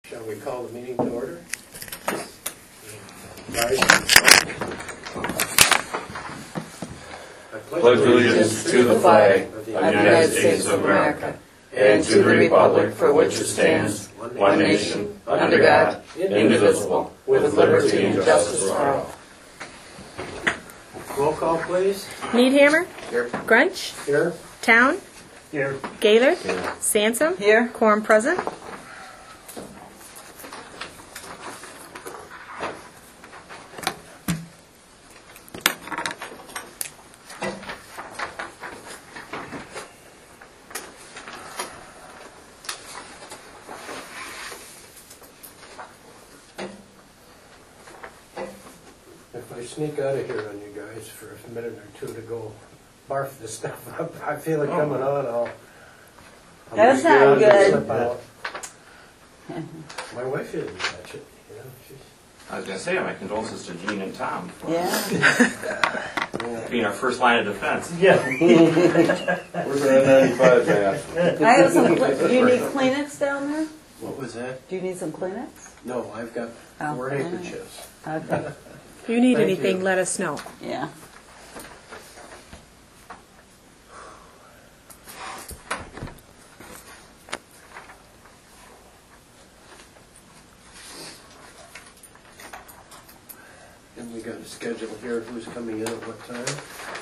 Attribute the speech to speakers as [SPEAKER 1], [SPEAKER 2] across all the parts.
[SPEAKER 1] Shall we call the meeting to order? Rise. I
[SPEAKER 2] pledge allegiance to the flag of the United States of America and to the republic for which it stands, one nation, under God, indivisible, with liberty and justice for all.
[SPEAKER 1] Roll call, please.
[SPEAKER 3] Needhammer.
[SPEAKER 1] Here.
[SPEAKER 3] Grunch.
[SPEAKER 1] Here.
[SPEAKER 3] Town.
[SPEAKER 1] Here.
[SPEAKER 3] Gaylord.
[SPEAKER 1] Here.
[SPEAKER 3] Sansom.
[SPEAKER 4] Here.
[SPEAKER 3] Quorum present.
[SPEAKER 1] If I sneak out of here on you guys for a minute or two to go barf this stuff up, I feel it coming on. I'll
[SPEAKER 4] That's
[SPEAKER 1] get
[SPEAKER 4] not
[SPEAKER 1] on and
[SPEAKER 4] good.
[SPEAKER 1] slip out. My wife didn't touch it. You know,
[SPEAKER 2] I was going to say, my condolences to Gene and Tom for
[SPEAKER 4] Yeah.
[SPEAKER 2] being our first line of defense.
[SPEAKER 5] Yeah.
[SPEAKER 6] Where's our N95 mask?
[SPEAKER 4] I have some. Do you need Kleenex down there?
[SPEAKER 1] What was that?
[SPEAKER 4] Do you need some Kleenex?
[SPEAKER 1] No, I've got 4 handkerchiefs.
[SPEAKER 4] Okay.
[SPEAKER 3] If you need
[SPEAKER 1] Thank
[SPEAKER 3] anything,
[SPEAKER 1] you.
[SPEAKER 3] let us know.
[SPEAKER 4] Yeah.
[SPEAKER 1] And we got a schedule here. Who's coming in at what time?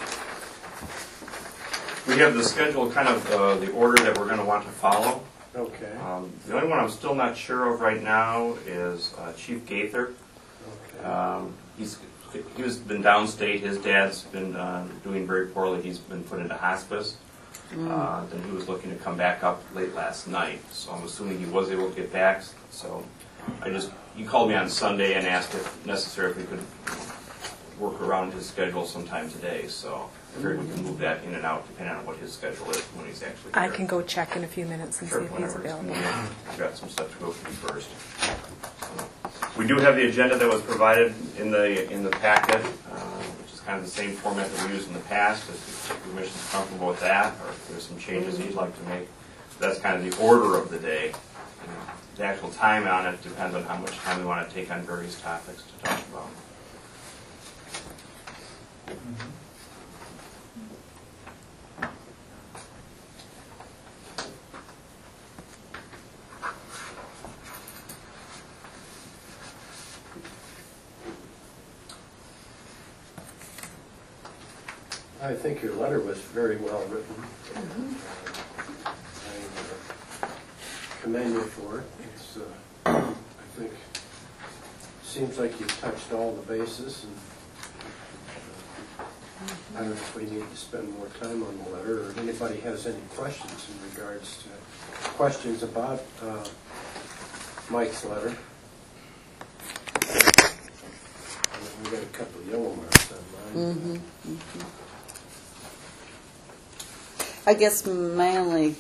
[SPEAKER 2] We have the schedule, kind of the order that we're going to want to follow.
[SPEAKER 1] Okay.
[SPEAKER 2] The only one I'm still not sure of right now is Chief Gaither.
[SPEAKER 1] Okay.
[SPEAKER 2] He's been downstate. His dad's been doing very poorly. He's been put into hospice. Then he was looking to come back up late last night. So I'm assuming he was able to get back. So he called me on Sunday and asked if necessary if we could work around his schedule sometime today. So I figured we can move that in and out depending on what his schedule is when he's actually here.
[SPEAKER 3] I can go check in a few minutes and
[SPEAKER 2] Sure,
[SPEAKER 3] see if he's
[SPEAKER 2] whenever it's
[SPEAKER 3] available.
[SPEAKER 2] convenient. I've got some stuff to go through first. We do have the agenda that was provided in the packet, which is kind of the same format that we used in the past. If the commission's comfortable with that, or if there's some changes you'd like to make, that's kind of the order of the day. The actual time on it depends on how much time we want to take on various topics to talk about.
[SPEAKER 1] I think your letter was very well written. I commend you for it. It's, I think, seems like you've touched all the bases, and I don't know if we need to spend more time on the letter, or if anybody has any questions in regards to questions about Mike's letter. We got a couple of yellow marks on mine.
[SPEAKER 4] I guess my only,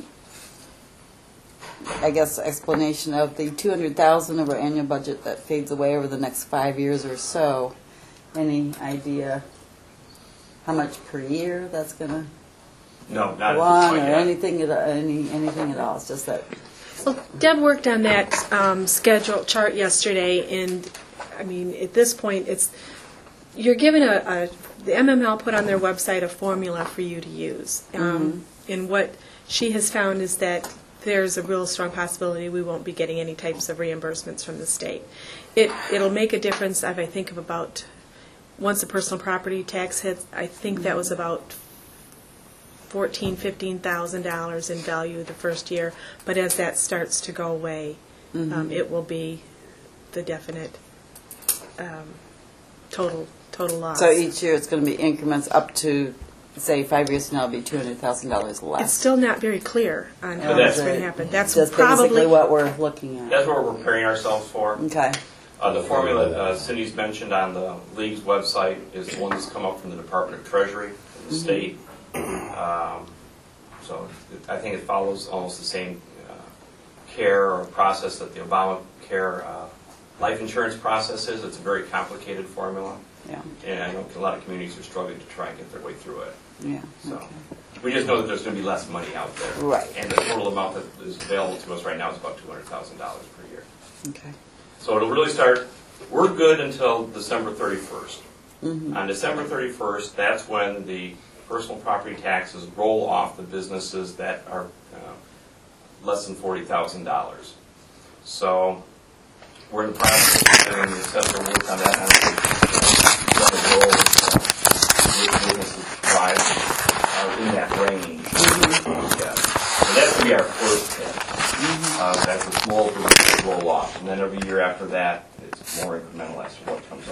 [SPEAKER 4] explanation of the $200,000 of our annual budget that fades away over the next 5 years or so. Any idea how much per year that's going to
[SPEAKER 2] No, not
[SPEAKER 4] go
[SPEAKER 2] at this
[SPEAKER 4] on,
[SPEAKER 2] point
[SPEAKER 4] or
[SPEAKER 2] yet.
[SPEAKER 4] anything at all? It's just that.
[SPEAKER 3] Well, Deb worked on that schedule chart yesterday, and I mean, at this point, you're given the MML put on their website a formula for you to use. And what she has found is that there's a real strong possibility we won't be getting any types of reimbursements from the state. It'll make a difference, I think, of about, once the personal property tax hits, I think that was about $14,000-15,000 in value the first year. But as that starts to go away, it will be the definite total loss.
[SPEAKER 4] So each year it's going to be increments up to, say, 5 years from now, it'll be $200,000 less.
[SPEAKER 3] It's still not very clear on how
[SPEAKER 2] But
[SPEAKER 3] that's
[SPEAKER 2] that's-
[SPEAKER 3] going to happen. That's
[SPEAKER 4] That's
[SPEAKER 3] probably
[SPEAKER 4] basically what we're looking at.
[SPEAKER 2] That's what we're preparing ourselves for.
[SPEAKER 4] Okay.
[SPEAKER 2] The formula Cindy's mentioned on the league's website is the one that's come up from the Department of Treasury, from the state. So I think it follows almost the same care or process that the Obamacare life insurance process is. It's a very complicated formula.
[SPEAKER 4] Yeah.
[SPEAKER 2] And I know a lot of communities are struggling to try and get their way through it.
[SPEAKER 4] Yeah.
[SPEAKER 2] So
[SPEAKER 4] Okay.
[SPEAKER 2] we just know that there's going to be less money out there.
[SPEAKER 4] Right.
[SPEAKER 2] And the total amount that is available to us right now is about $200,000 per year.
[SPEAKER 4] Okay.
[SPEAKER 2] So it'll really start, we're good until December 31st.
[SPEAKER 4] Mm-hmm.
[SPEAKER 2] On December 31st, that's when the personal property taxes roll off the businesses that are less than $40,000. So we're in the process of doing the assessor work on that. I don't think what the goal businesses provide are in that range. Yeah. So that's going to be our first hit. That's a small business roll off. And then every year after that, it's more incremental as to what comes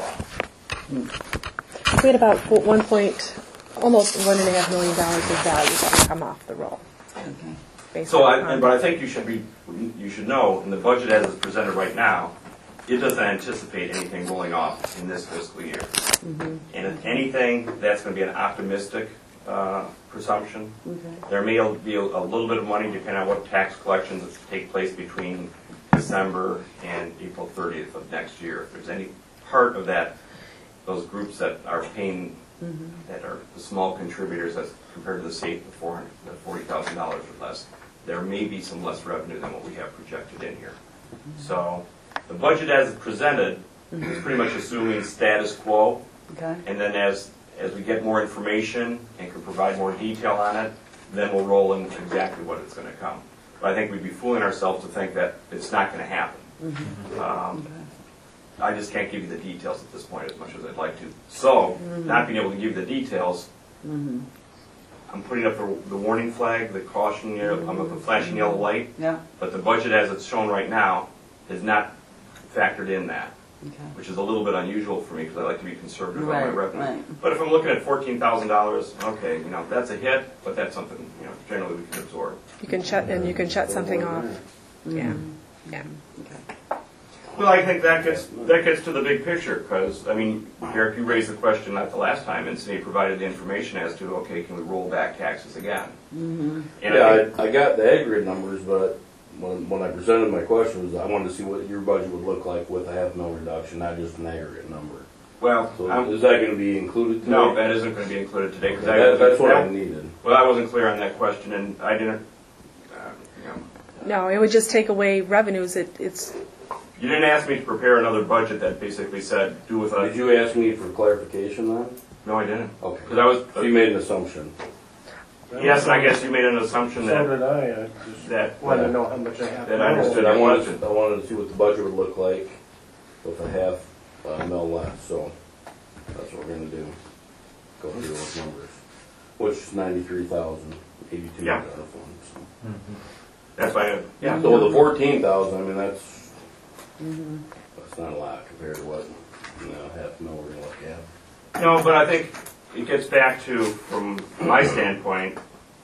[SPEAKER 2] off.
[SPEAKER 3] We had about almost $1.5 million of value that will come off the roll.
[SPEAKER 4] Okay.
[SPEAKER 3] based
[SPEAKER 2] So,
[SPEAKER 3] on-
[SPEAKER 2] but I think you should know, in the budget as it's presented right now, it doesn't anticipate anything rolling off in this fiscal year.
[SPEAKER 3] Mm-hmm.
[SPEAKER 2] And if anything, that's going to be an optimistic presumption.
[SPEAKER 4] Okay.
[SPEAKER 2] There may be a little bit of money depending on what tax collections take place between December and April 30th of next year. If there's any part of that, those groups that are paying, that are the small contributors as compared to the state, the $40,000 or less, there may be some less revenue than what we have projected in here. So the budget as it's presented is pretty much assuming status quo,
[SPEAKER 4] Okay.
[SPEAKER 2] and then as we get more information and can provide more detail on it, then we'll roll in exactly what it's going to come. But I think we'd be fooling ourselves to think that it's not going to happen. I just can't give you the details at this point as much as I'd like to. So, not being able to give you the details, I'm putting up the warning flag, the caution, I'm up the flashing yellow light,
[SPEAKER 4] Yeah.
[SPEAKER 2] but the budget as it's shown right now has not factored in that,
[SPEAKER 4] Okay.
[SPEAKER 2] which is a little bit unusual for me because I like to be conservative on my
[SPEAKER 4] Right,
[SPEAKER 2] revenue.
[SPEAKER 4] right.
[SPEAKER 2] But if I'm looking at $14,000, okay, that's a hit, but that's something, generally we can absorb.
[SPEAKER 3] You can shut something off. Yeah, yeah.
[SPEAKER 4] Okay.
[SPEAKER 2] Well, I think that gets to the big picture, because, Eric, you raised the question not the last time, and Cindy provided the information as to, okay, can we roll back taxes again? And
[SPEAKER 6] Yeah, I got the aggregate numbers, but when I presented my questions, I wanted to see what your budget would look like with a $500,000 reduction, not just an aggregate number.
[SPEAKER 2] well,
[SPEAKER 6] So is that going to be included today?
[SPEAKER 2] no, that isn't going to be included today, because
[SPEAKER 6] That's what I needed.
[SPEAKER 2] Well, I wasn't clear on that question, and I didn't,
[SPEAKER 3] No, it would just take away revenues. It's
[SPEAKER 2] you didn't ask me to prepare another budget that basically said, do with
[SPEAKER 6] Did
[SPEAKER 2] us.
[SPEAKER 6] you ask me for clarification then?
[SPEAKER 2] No, I didn't.
[SPEAKER 6] Okay.
[SPEAKER 2] Because I was,
[SPEAKER 6] So you made an assumption.
[SPEAKER 2] yes, and I guess you made an assumption
[SPEAKER 1] So
[SPEAKER 2] that,
[SPEAKER 1] did I just
[SPEAKER 2] that,
[SPEAKER 1] want to know how much I have.
[SPEAKER 2] That
[SPEAKER 1] to
[SPEAKER 2] I
[SPEAKER 1] know.
[SPEAKER 2] understood.
[SPEAKER 6] I wanted to see what the budget would look like with a $500,000 left, so that's what we're gonna do. Go through those numbers, which is 93,082
[SPEAKER 2] Yeah.
[SPEAKER 6] in our fund, so.
[SPEAKER 2] that's why, yeah.
[SPEAKER 6] So the 14,000, that's not a lot compared to what, $500,000 we're gonna look at.
[SPEAKER 2] No, but I think it gets back to, from my standpoint,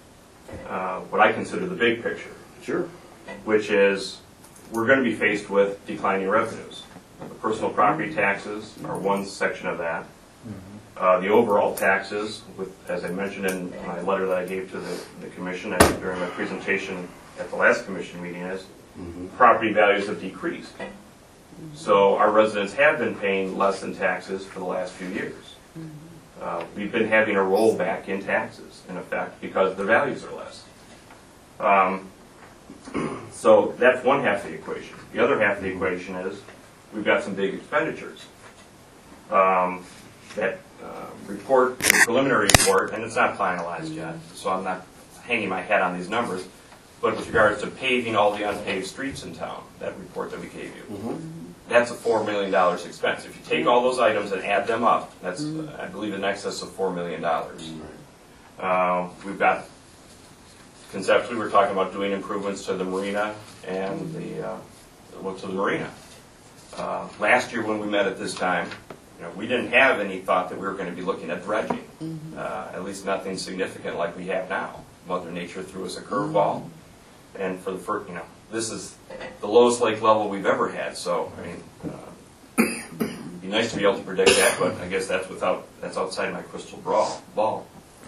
[SPEAKER 2] what I consider the big picture,
[SPEAKER 6] Sure.
[SPEAKER 2] which is we're going to be faced with declining revenues. The personal property taxes are one section of that. The overall taxes, as I mentioned in my letter that I gave to the commission and during my presentation at the last commission meeting, is property values have decreased. So our residents have been paying less in taxes for the last few years. We've been having a rollback in taxes, in effect, because the values are less. So that's one half of the equation. The other half of the equation is we've got some big expenditures. That preliminary report, and it's not finalized yet, so I'm not hanging my hat on these numbers, but with regards to paving all the unpaved streets in town, that report that we gave you, that's a $4 million expense. If you take all those items and add them up, that's, I believe, in excess of $4 million. We've got, conceptually, we're talking about doing improvements to the marina and to the marina. Last year when we met at this time, we didn't have any thought that we were going to be looking at dredging, at least nothing significant like we have now. Mother Nature threw us a curveball, and for the first, this is the lowest lake level we've ever had. So, it'd be nice to be able to predict that, but I guess that's outside my crystal ball.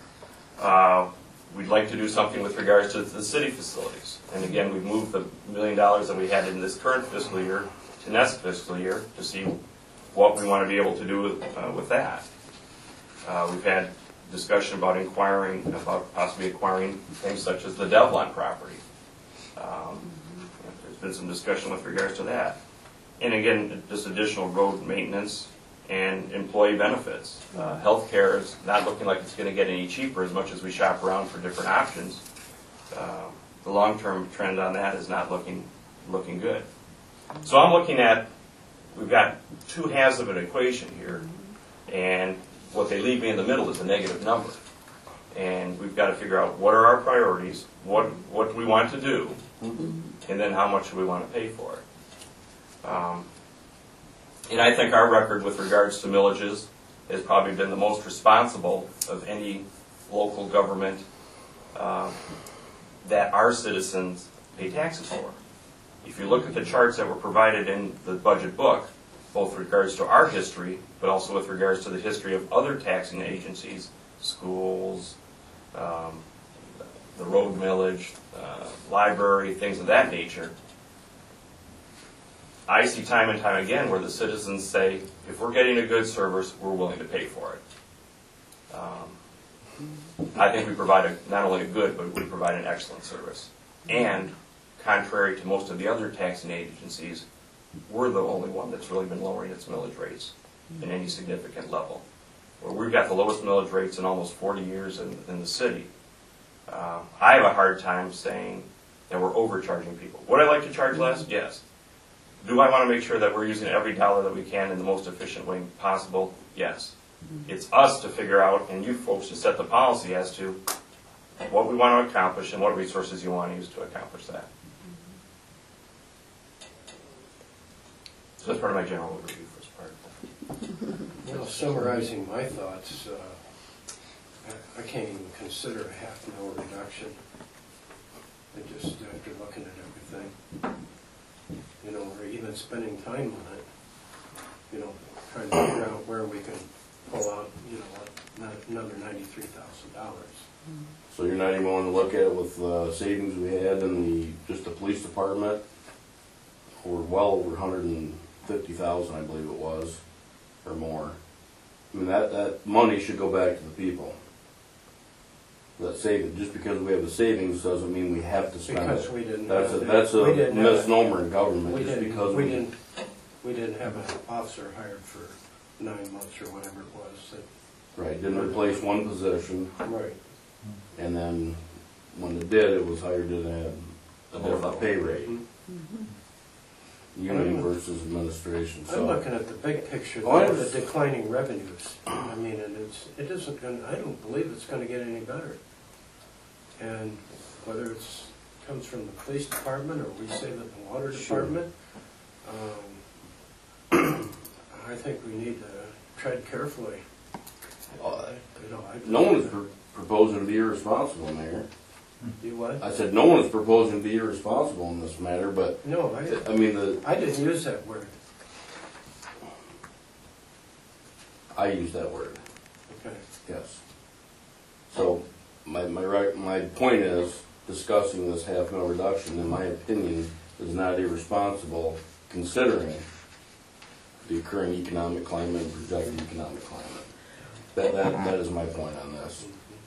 [SPEAKER 2] We'd like to do something with regards to the city facilities, and again, we've moved the $1 million that we had in this current fiscal year to next fiscal year to see what we want to be able to do with that. We've had discussion about possibly acquiring things such as the Devlin property. There's been some discussion with regards to that. And again, just additional road maintenance and employee benefits. Healthcare is not looking like it's going to get any cheaper as much as we shop around for different options. The long-term trend on that is not looking good. So I'm looking at, we've got two halves of an equation here, and what they leave me in the middle is a negative number. And we've got to figure out what are our priorities, what do we want to do, and then how much do we want to pay for it. And I think our record with regards to millages has probably been the most responsible of any local government that our citizens pay taxes for. If you look at the charts that were provided in the budget book, both with regards to our history, but also with regards to the history of other taxing agencies, schools, the road millage, library, things of that nature, I see time and time again where the citizens say, if we're getting a good service, we're willing to pay for it. I think we provide not only a good, but we provide an excellent service. And contrary to most of the other taxing agencies, we're the only one that's really been lowering its millage rates in any significant level. Where we've got the lowest millage rates in almost 40 years in the city. I have a hard time saying that we're overcharging people. Would I like to charge less? Yes. Do I want to make sure that we're using every dollar that we can in the most efficient way possible? Yes. It's us to figure out, and you folks to set the policy as to what we want to accomplish and what resources you want to use to accomplish that. So that's part of my general overview for this part.
[SPEAKER 1] Well, summarizing my thoughts, I can't even consider a half-mil reduction. I just, after looking at everything, you know, or even spending time on it, you know, trying to figure out where we can pull out, you know, another $93,000.
[SPEAKER 6] So you're not even willing to look at it with the savings we had in just the police department? We're well over 150,000, I believe it was, or more. I mean, that money should go back to the people. That saving, just because we have the savings doesn't mean we have to spend
[SPEAKER 1] Because
[SPEAKER 6] it.
[SPEAKER 1] we didn't.
[SPEAKER 6] That's a misnomer in government.
[SPEAKER 1] We
[SPEAKER 6] just
[SPEAKER 1] didn't.
[SPEAKER 6] because
[SPEAKER 1] We didn't have an officer hired for 9 months or whatever it was.
[SPEAKER 6] Right, didn't replace one position,
[SPEAKER 1] Right.
[SPEAKER 6] and then when it did, it was hired at a different pay rate. Union versus administration.
[SPEAKER 1] I'm
[SPEAKER 6] So
[SPEAKER 1] looking at the big picture,
[SPEAKER 6] Oh, I
[SPEAKER 1] the
[SPEAKER 6] understand.
[SPEAKER 1] declining revenues. I mean, and it isn't going. I don't believe it's going to get any better. And whether it's comes from the police department or we save it in the water
[SPEAKER 6] Sure.
[SPEAKER 1] department, I think we need to tread carefully. You know,
[SPEAKER 6] no one is proposing to be irresponsible, Mayor.
[SPEAKER 1] You what?
[SPEAKER 6] I said no one is proposing to be irresponsible in this matter, but
[SPEAKER 1] No,
[SPEAKER 6] I mean
[SPEAKER 1] I didn't use that word.
[SPEAKER 6] I use that word.
[SPEAKER 1] Okay.
[SPEAKER 6] Yes. So my point is discussing this half-mil reduction, in my opinion, is not irresponsible considering the current economic climate and projected economic climate. That is my point on this.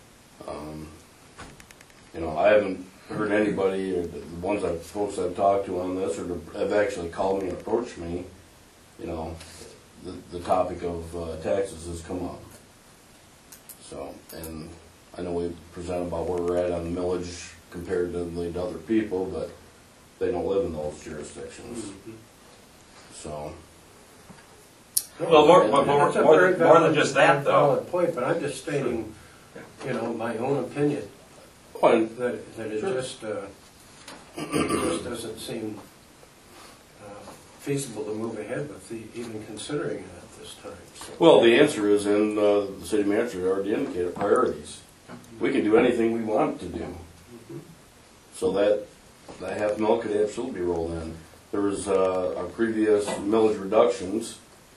[SPEAKER 6] You know, I haven't heard anybody, or the folks I've talked to on this, or have actually called me and approached me. You know, the topic of taxes has come up. So, and I know we present about where we're at on the millage compared to the other people, but they don't live in those jurisdictions. So.
[SPEAKER 2] Well, more
[SPEAKER 1] That's a
[SPEAKER 2] than
[SPEAKER 1] very valid-
[SPEAKER 2] just that, though.
[SPEAKER 1] valid point, but I'm just stating, you know, my own opinion.
[SPEAKER 6] Fine.
[SPEAKER 1] That it just doesn't seem feasible to move ahead with even considering it at this time. So.
[SPEAKER 6] Well, the answer is in the city manager already indicated priorities. We can do anything we want to do. So that half-mil could absolutely be rolled in. There was our previous millage reductions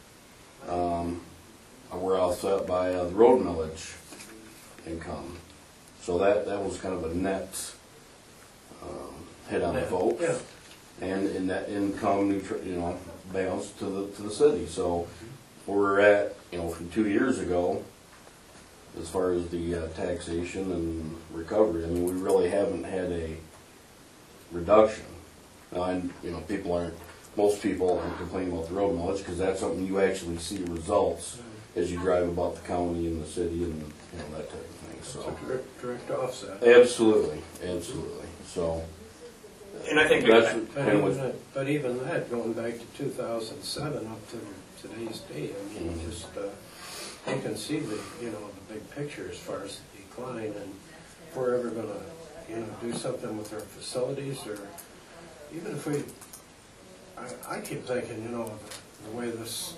[SPEAKER 6] were offset by the road millage income. So that was kind of a net hit on the folks.
[SPEAKER 1] Yeah.
[SPEAKER 6] And in that income, balance to the city. So we're at, from 2 years ago, as far as the taxation and recovery, I mean, we really haven't had a reduction. Now, people aren't most people aren't complaining about the road mileage, because that's something you actually see results as you drive about the county and the city and, you know, that type of thing,
[SPEAKER 1] It's
[SPEAKER 6] so.
[SPEAKER 1] a direct offset.
[SPEAKER 6] Absolutely, absolutely, so.
[SPEAKER 2] And I think
[SPEAKER 6] That's
[SPEAKER 2] that-
[SPEAKER 6] kind of what,
[SPEAKER 1] But even that, going back to 2007 up to today's date, I mean,
[SPEAKER 6] Mhm.
[SPEAKER 1] just, you can see the, you know, the big picture as far as the decline, and if we're ever gonna, you know, do something with our facilities, or even if we, I keep thinking, you know, the way this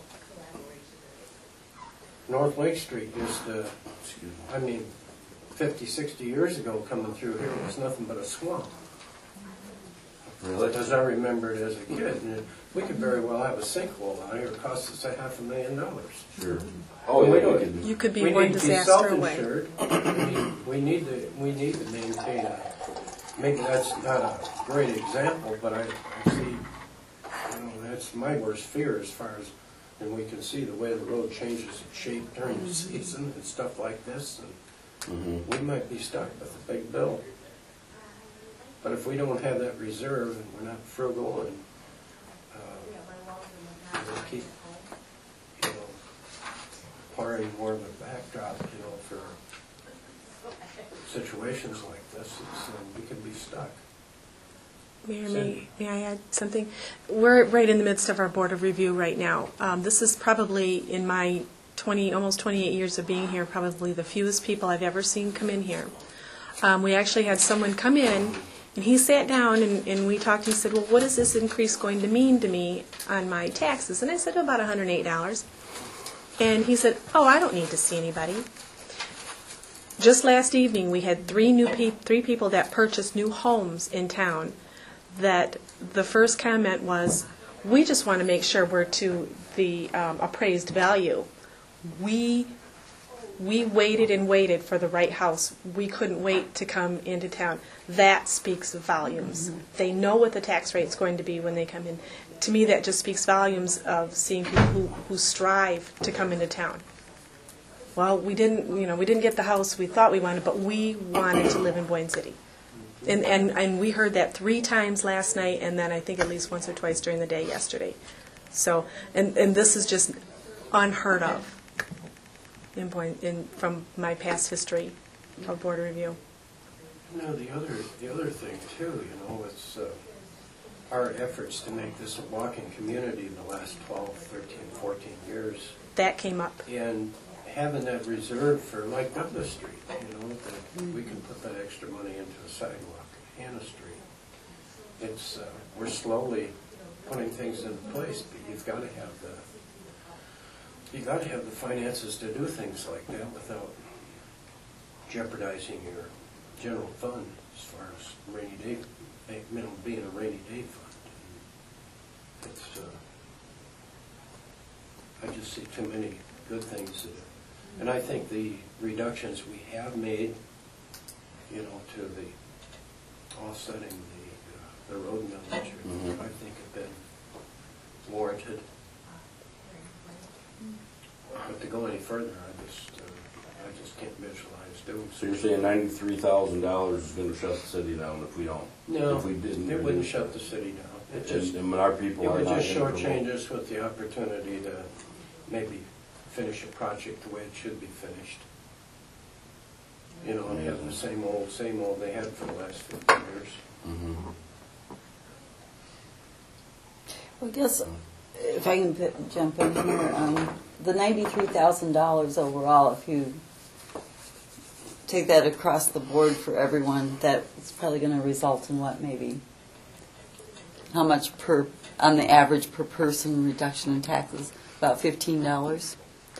[SPEAKER 1] North Lake Street used to,
[SPEAKER 6] excuse me.
[SPEAKER 1] I mean, 50, 60 years ago, coming through here, it was nothing but a swamp.
[SPEAKER 6] Really?
[SPEAKER 1] As I remember it as a kid, and we could very well have a sinkhole out here, it cost us $500,000.
[SPEAKER 6] Sure. Oh, yeah, we could.
[SPEAKER 3] You could be
[SPEAKER 1] We
[SPEAKER 3] one
[SPEAKER 1] need to be
[SPEAKER 3] disaster away.
[SPEAKER 1] self-insured. We need to maintain maybe that's not a great example, but I see, you know, that's my worst fear as far as, and we can see the way the road changes its shape during the season and stuff like this, and
[SPEAKER 6] Mhm.
[SPEAKER 1] we might be stuck with a big bill. But if we don't have that reserve and we're not frugal and we'll keep, you know, acquiring more of a backdrop, you know, for situations like this, we could be stuck.
[SPEAKER 3] Mayor, may I add something? We're right in the midst of our Board of Review right now. This is probably, in my almost 28 years of being here, probably the fewest people I've ever seen come in here. We actually had someone come in, and he sat down, and we talked, and he said, well, what is this increase going to mean to me on my taxes? And I said, about $108. And he said, oh, I don't need to see anybody. Just last evening, we had three people that purchased new homes in town, that the first comment was, we just want to make sure we're to the appraised value. We waited and waited for the right house. We couldn't wait to come into town. That speaks volumes. They know what the tax rate's going to be when they come in. To me, that just speaks volumes of seeing people who strive to come into town. Well, we didn't get the house we thought we wanted, but we wanted to live in Boyne City. And we heard that 3 times last night, and then I think at least once or twice during the day yesterday. So, and this is just unheard of from my past history of Board of Review.
[SPEAKER 1] You know, the other thing too, you know, it's our efforts to make this a walking community in the last 12, 13, 14 years.
[SPEAKER 3] That came up.
[SPEAKER 1] And having that reserve for like Douglas Street, you know, that we can put that extra money into a sidewalk at Hannah Street. It's, we're slowly putting things into place, but you've got to have the finances to do things like that without jeopardizing your general fund as far as rainy day, being a rainy day fund. It's, I just see too many good things and I think the reductions we have made, you know, to the offsetting the road millage, I think have been warranted. But to go any further, I just can't visualize doing
[SPEAKER 6] So you're saying $93,000 is gonna shut the city down if we don't?
[SPEAKER 1] No,
[SPEAKER 6] If we didn't?
[SPEAKER 1] it wouldn't shut the city down. It just,
[SPEAKER 6] And our people
[SPEAKER 1] it
[SPEAKER 6] are
[SPEAKER 1] would
[SPEAKER 6] not
[SPEAKER 1] just
[SPEAKER 6] gonna
[SPEAKER 1] shortchange
[SPEAKER 6] promote.
[SPEAKER 1] us with the opportunity to maybe finish a project the way it should be finished. You know, and have the same old they had for the last 50 years.
[SPEAKER 6] Mhm.
[SPEAKER 4] Well, I guess if I can jump in here, the $93,000 overall, if you take that across the board for everyone, that is probably going to result in what, maybe? How much on the average per person reduction in taxes? About $15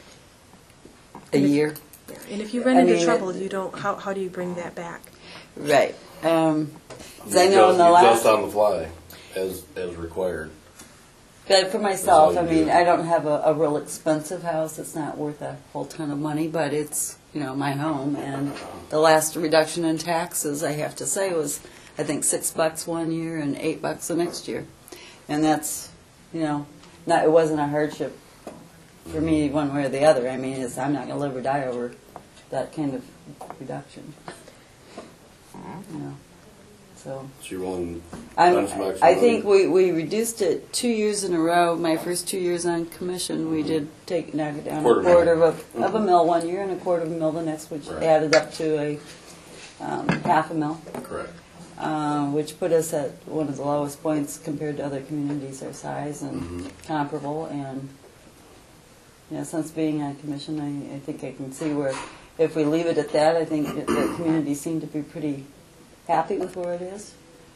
[SPEAKER 4] a year?
[SPEAKER 3] Yeah. And if you run
[SPEAKER 4] I
[SPEAKER 3] into
[SPEAKER 4] mean,
[SPEAKER 3] trouble, you don't. How do you bring that back?
[SPEAKER 4] Right. 'Cause I know in the
[SPEAKER 6] You
[SPEAKER 4] last...
[SPEAKER 6] adjust on the fly, as required.
[SPEAKER 4] But for myself,
[SPEAKER 6] That's
[SPEAKER 4] I
[SPEAKER 6] all you
[SPEAKER 4] mean,
[SPEAKER 6] do.
[SPEAKER 4] I don't have a real expensive house. It's not worth a whole ton of money, but it's, you know, my home. And the last reduction in taxes, I have to say, was, I think, $6 one year and $8 the next year. And that's, you know, it wasn't a hardship for me one way or the other. I mean, I'm not going to live or die over that kind of reduction. You know, So
[SPEAKER 6] So you're willing
[SPEAKER 4] I'm,
[SPEAKER 6] to spend some extra
[SPEAKER 4] I
[SPEAKER 6] money?
[SPEAKER 4] think we reduced it 2 years in a row. My first 2 years on commission, we did knock it down
[SPEAKER 6] Quarter
[SPEAKER 4] a quarter
[SPEAKER 6] mil.
[SPEAKER 4] of a mil 1 year and a quarter of a mil the next, which
[SPEAKER 6] Right.
[SPEAKER 4] added up to a half a mil,
[SPEAKER 6] Correct.
[SPEAKER 4] which put us at one of the lowest points compared to other communities our size and
[SPEAKER 6] Mhm.
[SPEAKER 4] comparable. And since being on commission, I think I can see where if we leave it at that, I think that the community seem to be pretty happy with where it is.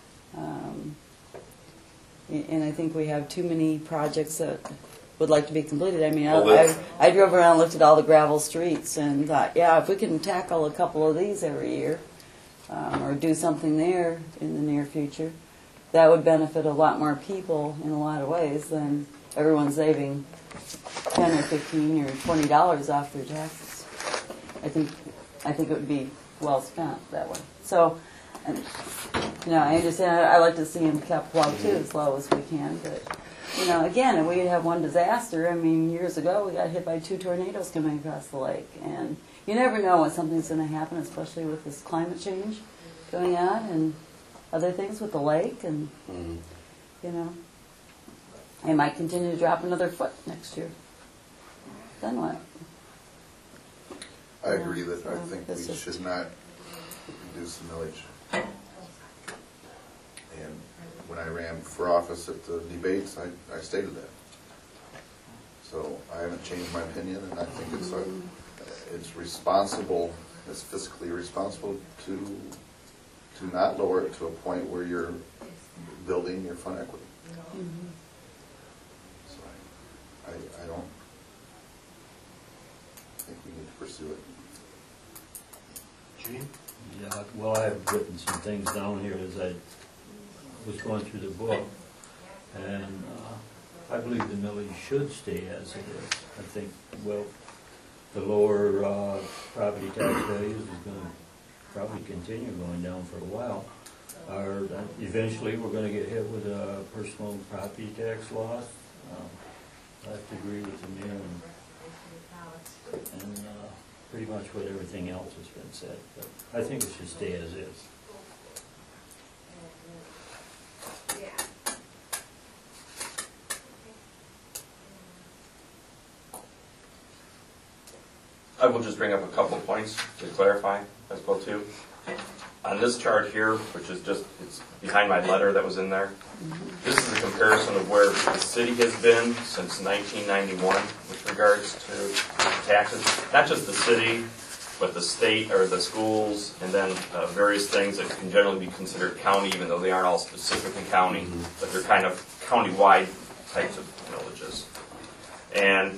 [SPEAKER 4] And I think we have too many projects that would like to be completed. I mean,
[SPEAKER 6] Well, that's-
[SPEAKER 4] I drove around and looked at all the gravel streets and thought, yeah, if we can tackle a couple of these every year, or do something there in the near future, that would benefit a lot more people in a lot of ways than everyone saving $10 or $15 or $20 off their taxes. I think it would be well spent that way. So, and, I understand. I like to see them kept low too, as low as we can. But again, if we have one disaster, I mean, years ago we got hit by 2 tornadoes coming across the lake, and you never know when something's going to happen, especially with this climate change going on and other things with the lake, and it might continue to drop another foot next year. Then what?
[SPEAKER 5] I agree that I
[SPEAKER 4] So
[SPEAKER 5] think
[SPEAKER 4] it's
[SPEAKER 5] we
[SPEAKER 4] just-
[SPEAKER 5] should not reduce the millage. And when I ran for office at the debates, I stated that. So I haven't changed my opinion, and I think it's responsible, it's fiscally responsible to not lower it to a point where you're building your fund equity. So I don't think we need to pursue it.
[SPEAKER 1] Gene?
[SPEAKER 7] Yeah, well, I have written some things down here as I was going through the book, and I believe the millage should stay as it is. I think, well, the lower property tax values is going to probably continue going down for a while. Eventually, we're going to get hit with a personal property tax loss. I have to agree with the mayor and pretty much what everything else has been said. But I think it should stay as is.
[SPEAKER 2] I will just bring up a couple of points to clarify as well too. On this chart here, which is it's behind my letter that was in there, this is a comparison of where the city has been since 1991 with regards to taxes. Not just the city, but the state or the schools, and then various things that can generally be considered county, even though they aren't all specifically county, but they're kind of county-wide types of villages. And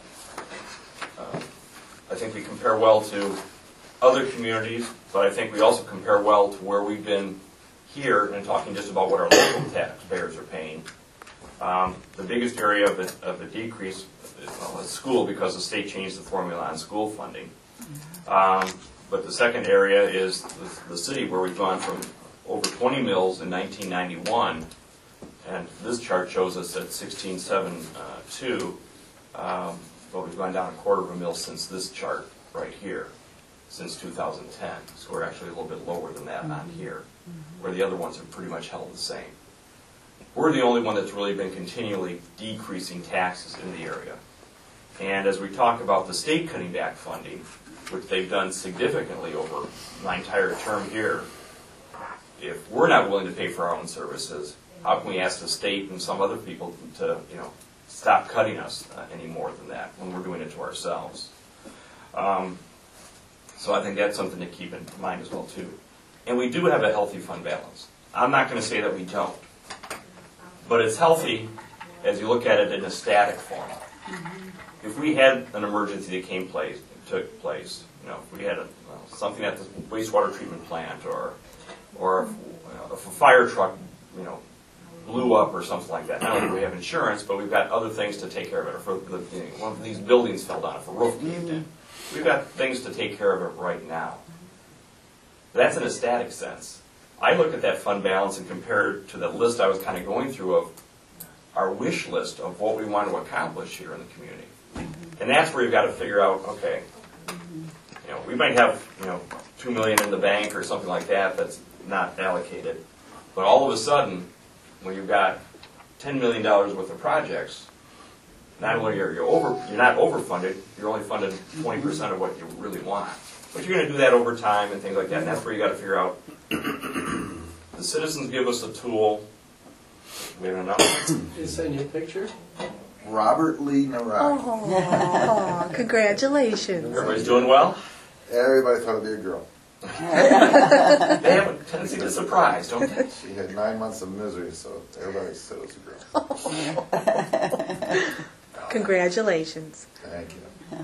[SPEAKER 2] I think we compare well to other communities, but I think we also compare well to where we've been here and talking just about what our local taxpayers are paying. The biggest area of the decrease is school, because the state changed the formula on school funding. But the second area is the city, where we've gone from over 20 mills in 1991, and this chart shows us at 16.72, but we've gone down a quarter of a mil since this chart right here, since 2010. So we're actually a little bit lower than that on here, where the other ones have pretty much held the same. We're the only one that's really been continually decreasing taxes in the area. And as we talk about the state cutting back funding, which they've done significantly over my entire term here, if we're not willing to pay for our own services, how can we ask the state and some other people to, stop cutting us any more than that when we're doing it to ourselves? So I think that's something to keep in mind as well too. And we do have a healthy fund balance. I'm not going to say that we don't, but it's healthy as you look at it in a static form. If we had an emergency that took place, if we had something at the wastewater treatment plant, or if a fire truck, blew up or something like that. Not only do we have insurance, but we've got other things to take care of it. Or if one of these buildings fell down, if a roof caved in, we've got things to take care of it right now. That's in a static sense. I look at that fund balance and compare it to the list I was kind of going through of our wish list of what we want to accomplish here in the community. And that's where you've got to figure out, okay, we might have, $2 million in the bank or something like that that's not allocated. But all of a sudden, when you've got $10 million worth of projects, not only you're not overfunded, you're only funded 20% of what you really want. But you're going to do that over time and things like that, and that's where you got to figure out. The citizens give us a tool. We have enough.
[SPEAKER 1] Is that your picture?
[SPEAKER 5] Robert Lee Naraki.
[SPEAKER 3] Oh, congratulations.
[SPEAKER 2] Everybody's doing well?
[SPEAKER 5] Everybody thought it'd be a girl.
[SPEAKER 2] They have a tendency to surprise, don't they?
[SPEAKER 5] She had 9 months of misery, so everybody said it was a girl.
[SPEAKER 3] Congratulations.
[SPEAKER 5] Thank you.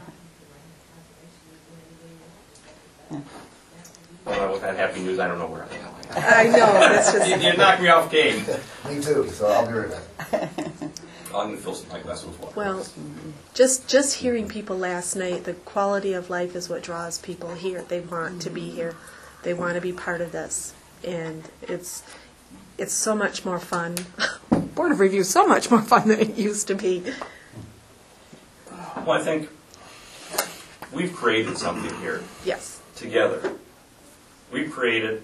[SPEAKER 2] Well, with that happy news, I don't know where the hell I am.
[SPEAKER 3] I know, it's just...
[SPEAKER 2] You knocked me off game.
[SPEAKER 5] Me too, so I'll be right back.
[SPEAKER 2] I'm going to fill my glass with water.
[SPEAKER 3] Well, just hearing people last night, the quality of life is what draws people here. They want to be here. They want to be part of this. And it's so much more fun. Board of Review is so much more fun than it used to be.
[SPEAKER 2] Well, I think we've created something here
[SPEAKER 3] Yes.
[SPEAKER 2] together. We've created,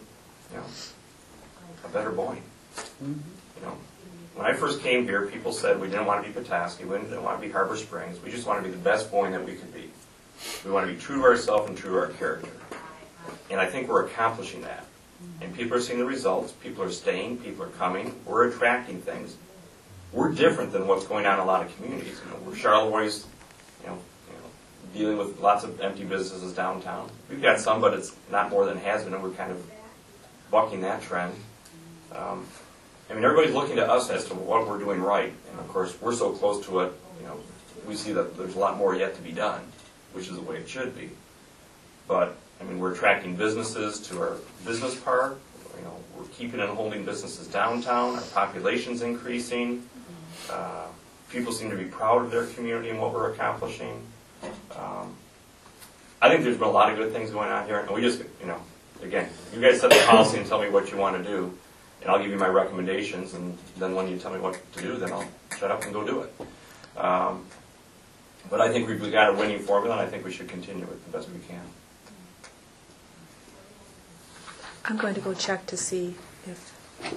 [SPEAKER 2] a better Boyne. When I first came here, people said we didn't want to be Petoskey, we didn't want to be Harbor Springs. We just want to be the best Boyne that we could be. We want to be true to ourselves and true to our character. And I think we're accomplishing that. And people are seeing the results. People are staying. People are coming. We're attracting things. We're different than what's going on in a lot of communities. We're Charlevoix's, dealing with lots of empty businesses downtown. We've got some, but it's not more than it has been, and we're kind of bucking that trend. Everybody's looking to us as to what we're doing right. And, of course, we're so close to it, we see that there's a lot more yet to be done, which is the way it should be. But, we're attracting businesses to our business park. We're keeping and holding businesses downtown. Our population's increasing. People seem to be proud of their community and what we're accomplishing. I think there's been a lot of good things going on here. And we just, again, you guys set the policy and tell me what you want to do. And I'll give you my recommendations, and then when you tell me what to do, then I'll shut up and go do it. But I think we've got a winning formula, and I think we should continue it the best we can.
[SPEAKER 3] I'm going to go check to see if...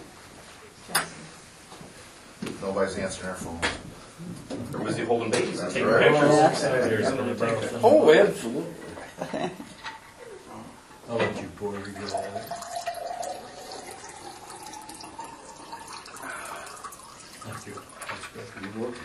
[SPEAKER 5] Nobody's answering our phone.
[SPEAKER 2] We're busy holding babies and taking
[SPEAKER 5] right.
[SPEAKER 2] pictures.
[SPEAKER 7] There's gonna borrow some.
[SPEAKER 6] Oh, absolutely.
[SPEAKER 7] I'll let you pour it. Thank you. That's good.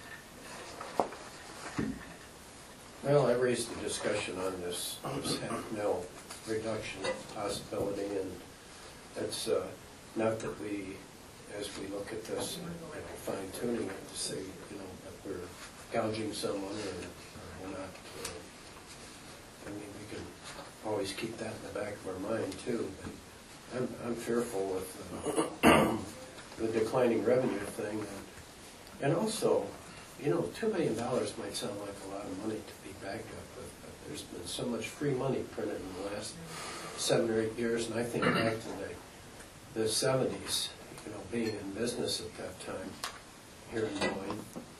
[SPEAKER 1] Well, I raised the discussion on this half-mil reduction possibility, and it's not that we, as we look at this, fine-tuning it to say, that we're gouging someone or we're not. We can always keep that in the back of our mind too. But I'm fearful with the declining revenue thing, and also, $2 million might sound like a lot of money to be backed up with, but there's been so much free money printed in the last 7 or 8 years, and I think back to the 70s, being in business at that time here in Boyne.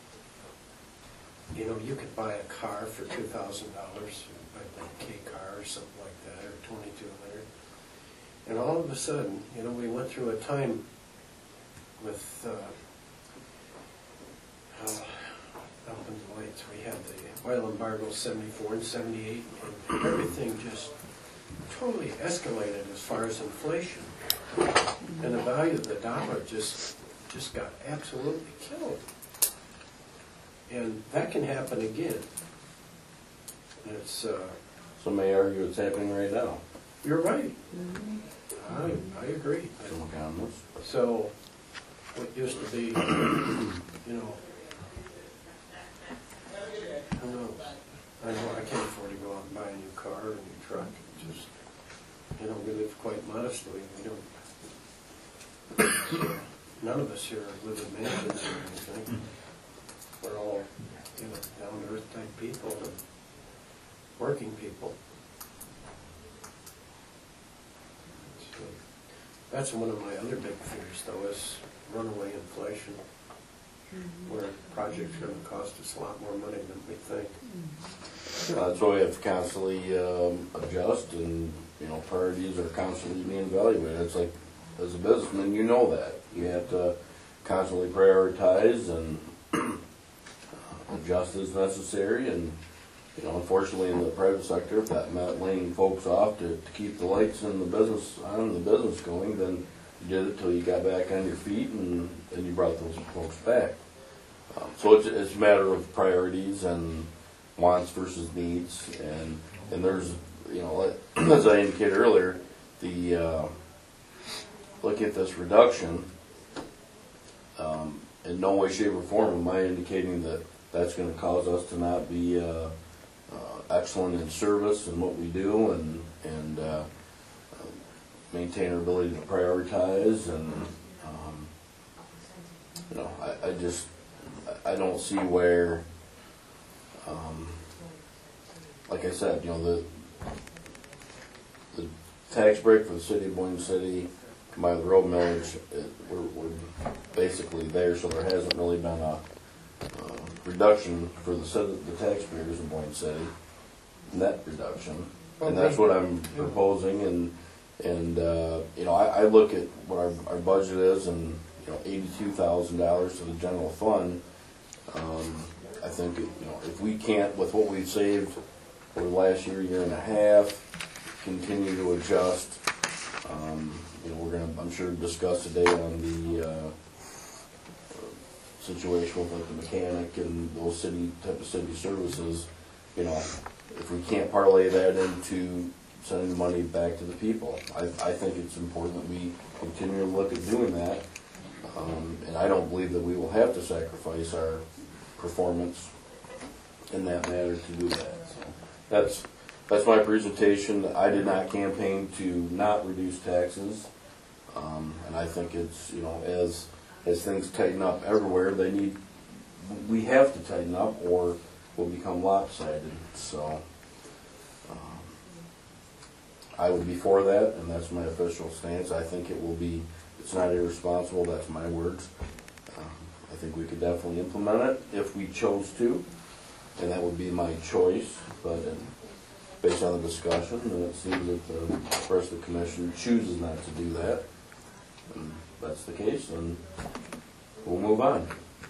[SPEAKER 1] You could buy a car for $2,000, a K car or something like that, or $2,200. And all of a sudden, we went through a time with up in the lights. We had the oil embargo 74 and 78, and everything just totally escalated as far as inflation. And the value of the dollar just got absolutely killed. And that can happen again. And it's
[SPEAKER 6] Some may argue it's happening right now.
[SPEAKER 1] you're right. I agree. So what used to be, I know I can't afford to go out and buy a new car or a new truck. It's just, we live quite modestly. We don't. None of us here live in mansions or anything. We're all, down-to-earth type people and working people. So that's one of my other big fears, though, is runaway inflation, where projects are going to cost us a lot more money than we think.
[SPEAKER 6] That's why we have to constantly adjust, and priorities are constantly being evaluated. It's like as a businessman, you know that. You have to constantly prioritize and adjust as necessary. And, you know, unfortunately in the private sector, if that meant laying folks off to keep the lights in the business going, then you did it till you got back on your feet and you brought those folks back. So it's a matter of priorities and wants versus needs, and there's, you know, as I indicated earlier, the look at this reduction. In no way, shape, or form am I indicating that that's going to cause us to not be excellent in service and what we do, and maintain our ability to prioritize, and you know, I don't see where, like I said, you know, the tax break for the city of Boyne City combined with the road millage, we're basically there, so there hasn't really been a reduction for the taxpayers in Boyne City, net reduction, and that's what I'm proposing. And you know, I look at what our budget is, and you know, $82,000 to the general fund. I think, you know, if we can't, with what we've saved over the last year and a half, continue to adjust, you know, we're going to, I'm sure, discuss today on the situation with like the mechanic and those type of city services. You know, if we can't parlay that into sending the money back to the people, I think it's important that we continue to look at doing that. And I don't believe that we will have to sacrifice our performance in that matter to do that. So that's my presentation. I did not campaign to not reduce taxes, and I think it's, you know, as things tighten up everywhere, we have to tighten up or we'll become lopsided. So I would be for that, and that's my official stance. I think it will be. It's not irresponsible. That's my words. I think we could definitely implement it if we chose to, and that would be my choice. But based on the discussion, and it seems that the rest of the commission chooses not to do that, and if that's the case, then we'll move on.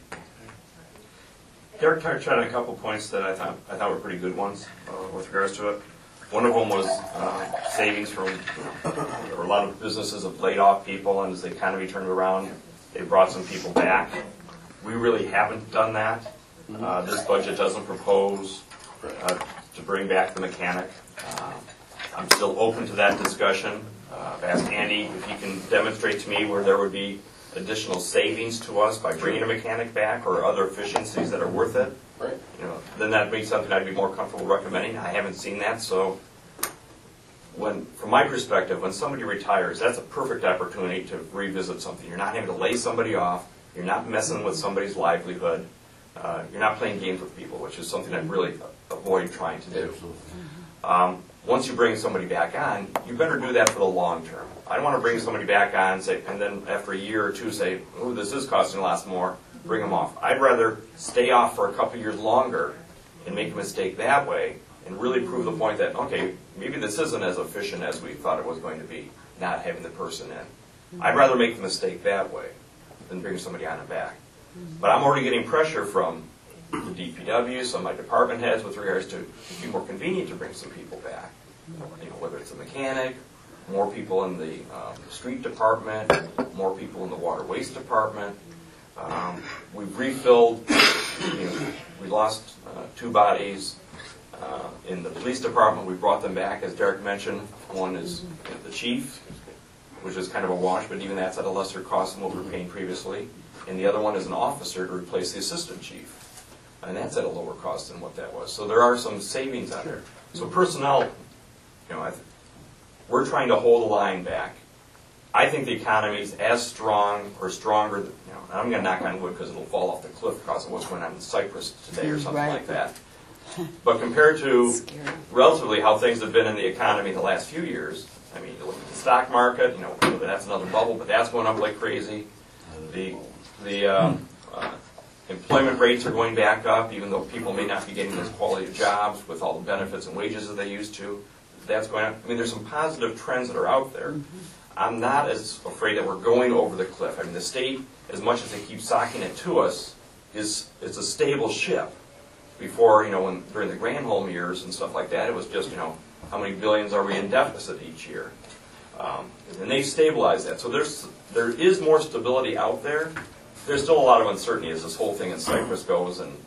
[SPEAKER 2] Derek touched on a couple points that I thought were pretty good ones with regards to it. One of them was savings from, there were a lot of businesses have laid off people, and as the economy turned around, they brought some people back. We really haven't done that. This budget doesn't propose to bring back the mechanic. I'm still open to that discussion. I've asked Andy if he can demonstrate to me where there would be additional savings to us by bringing a mechanic back, or other efficiencies that are worth it.
[SPEAKER 6] Right.
[SPEAKER 2] You know, then that'd be something I'd be more comfortable recommending. I haven't seen that, so from my perspective, when somebody retires, that's a perfect opportunity to revisit something. You're not having to lay somebody off. You're not messing with somebody's livelihood. You're not playing games with people, which is something I really avoid trying to do. Once you bring somebody back on, you better do that for the long term. I don't want to bring somebody back on and then after a year or two say, oh, this is costing a lot more, bring them off. I'd rather stay off for a couple years longer and make a mistake that way and really prove the point that, okay, maybe this isn't as efficient as we thought it was going to be, not having the person in. I'd rather make the mistake that way than bring somebody on and back. But I'm already getting pressure from the DPW, some of my department heads with regards to it'd be more convenient to bring some people back. You know, whether it's a mechanic, more people in the street department, more people in the water waste department. We've refilled, you know, we lost 2 bodies in the police department. We brought them back, as Derek mentioned. One is the chief, which is kind of a wash, but even that's at a lesser cost than what we were paying previously. And the other one is an officer to replace the assistant chief. And that's at a lower cost than what that was. So there are some savings on there. So personnel, you know, we're trying to hold the line back. I think the economy is as strong or stronger, you know, and I'm going to knock on wood because it'll fall off the cliff because of what's going on in Cyprus today or something like that. But compared to relatively how things have been in the economy the last few years, I mean, you look at the stock market, you know, that's another bubble, but that's going up like crazy. The employment rates are going back up, even though people may not be getting those quality of jobs with all the benefits and wages that they used to. That's going up. I mean, there's some positive trends that are out there. I'm not as afraid that we're going over the cliff. I mean, the state, as much as they keep socking it to us, it's a stable ship. Before, when during the Granholm years and stuff like that, it was just, how many billions are we in deficit each year? And they've stabilized that. So there is more stability out there. There's still a lot of uncertainty as this whole thing in Cyprus goes, and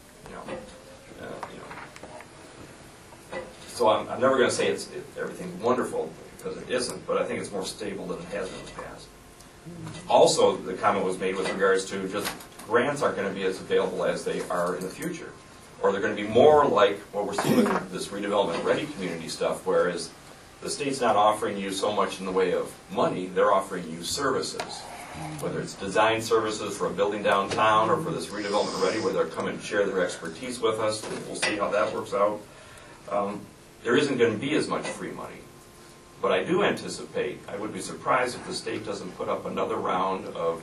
[SPEAKER 2] So I'm never going to say everything's wonderful, because it isn't, but I think it's more stable than it has been in the past. Also, the comment was made with regards to just grants aren't going to be as available as they are in the future. Or they're going to be more like what we're seeing with this redevelopment ready community stuff, whereas the state's not offering you so much in the way of money, they're offering you services. Whether it's design services for a building downtown or for this redevelopment ready, where they're coming and share their expertise with us. We'll see how that works out. There isn't going to be as much free money. But I do anticipate, I would be surprised if the state doesn't put up another round of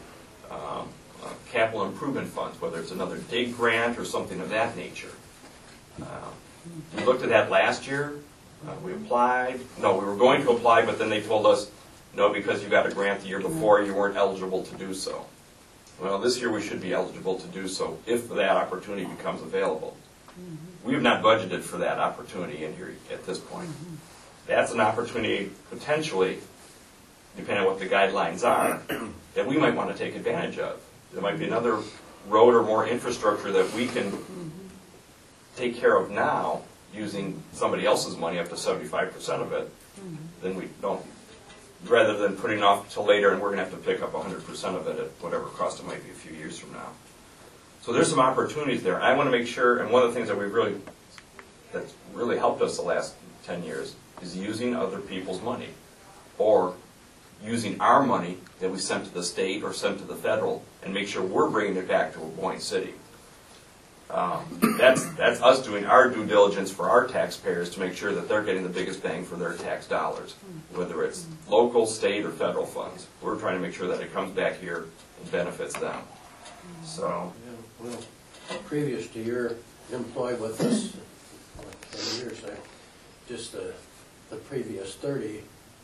[SPEAKER 2] capital improvement funds, whether it's another DIG grant or something of that nature. We looked at that last year. We applied. No, we were going to apply, but then they told us, no, because you got a grant the year before, you weren't eligible to do so. Well, this year we should be eligible to do so if that opportunity becomes available. We have not budgeted for that opportunity in here at this point. That's an opportunity, potentially, depending on what the guidelines are, that we might want to take advantage of. There might be another road or more infrastructure that we can take care of now using somebody else's money, up to 75% of it, then we don't, rather than putting it off till later and we're going to have to pick up 100% of it at whatever cost it might be a few years from now. So there's some opportunities there. I want to make sure, and one of the things that that's really helped us the last 10 years is using other people's money, or using our money that we sent to the state or sent to the federal, and make sure we're bringing it back to Waukegan City. That's us doing our due diligence for our taxpayers to make sure that they're getting the biggest bang for their tax dollars, whether it's local, state, or federal funds. We're trying to make sure that it comes back here and benefits them. So,
[SPEAKER 1] yeah, well, previous to your employ with us, 20 years, just the previous 30,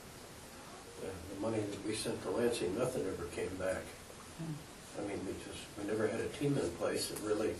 [SPEAKER 1] the money that we sent to Lansing, nothing ever came back. I mean, we never had a team in place that really,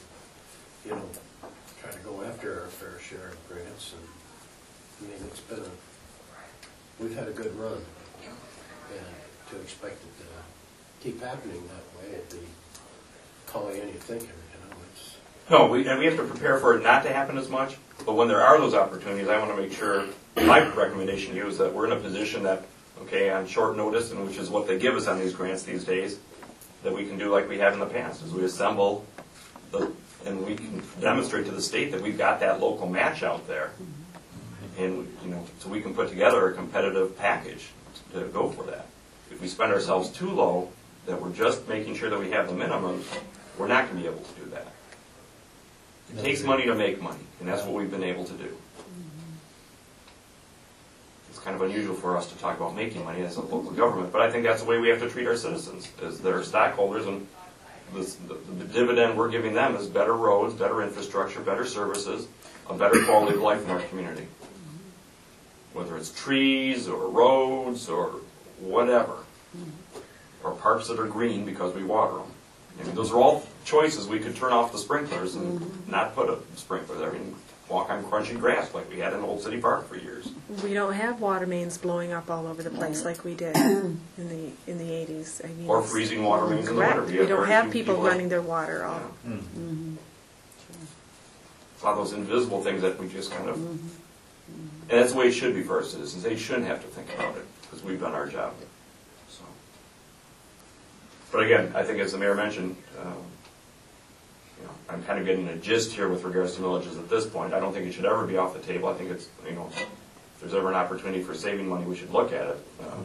[SPEAKER 1] try to go after our fair share of grants. And I mean, we've had a good run, and to expect it to keep happening that way, it'd be calling any thinker.
[SPEAKER 2] no, we have to prepare for it not to happen as much, but when there are those opportunities, I want to make sure, my recommendation to you is that we're in a position that, on short notice, and which is what they give us on these grants these days, that we can do like we have in the past, is we assemble and we can demonstrate to the state that we've got that local match out there, and so we can put together a competitive package to go for that. If we spend ourselves too low, that we're just making sure that we have the minimums, we're not going to be able to do that. It takes money to make money, and that's what we've been able to do. It's kind of unusual for us to talk about making money as a local government, but I think that's the way we have to treat our citizens, as their stockholders, and the dividend we're giving them is better roads, better infrastructure, better services, a better quality of life in our community. Whether it's trees or roads or whatever, or parks that are green because we water them. I mean, those are all choices. We could turn off the sprinklers and not put a sprinkler there. I mean, walk on crunchy grass like we had in Old City Park for years.
[SPEAKER 3] We don't have water mains blowing up all over the place like we did in the 80s. I mean,
[SPEAKER 2] Or freezing water mains in the winter.
[SPEAKER 3] correct. We don't have people running their water all.
[SPEAKER 2] Yeah. It's a lot of those invisible things that we just kind of... And that's the way it should be for our citizens. They shouldn't have to think about it, because we've done our job. So. But again, I think as the mayor mentioned, I'm kind of getting a gist here with regards to millages at this point. I don't think it should ever be off the table. I think it's, if there's ever an opportunity for saving money, we should look at it.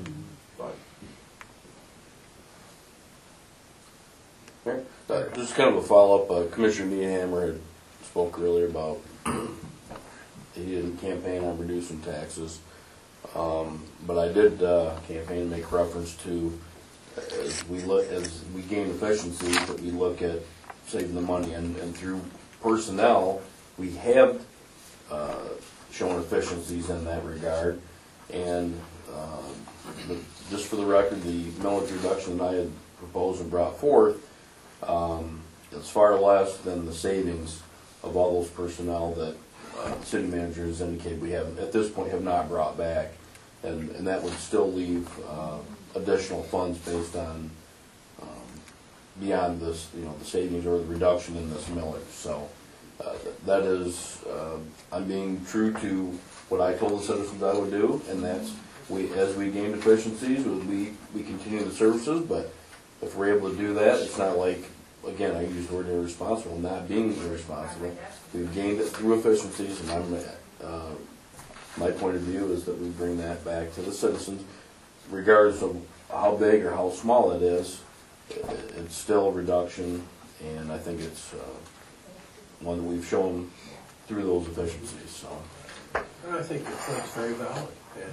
[SPEAKER 6] Just kind of a follow-up, Commissioner Nehammer had spoke earlier about he didn't campaign on reducing taxes, but I did campaign and make reference to as we gain efficiency, that we look at saving the money, and through personnel we have shown efficiencies in that regard, and just for the record, the millage reduction that I had proposed and brought forth is far less than the savings of all those personnel that the city manager has indicated we have, at this point, have not brought back. And that would still leave additional funds based on beyond this, the savings or the reduction in this millage. So that is, I'm being true to what I told the citizens I would do, and that's as we gain efficiencies, we continue the services. But if we're able to do that, it's not like, again, I use the word irresponsible, not being irresponsible. We've gained it through efficiencies, and my point of view is that we bring that back to the citizens, regardless of how big or how small it is. It's still a reduction, and I think it's one that we've shown through those efficiencies. So,
[SPEAKER 1] And I think your point's very valid,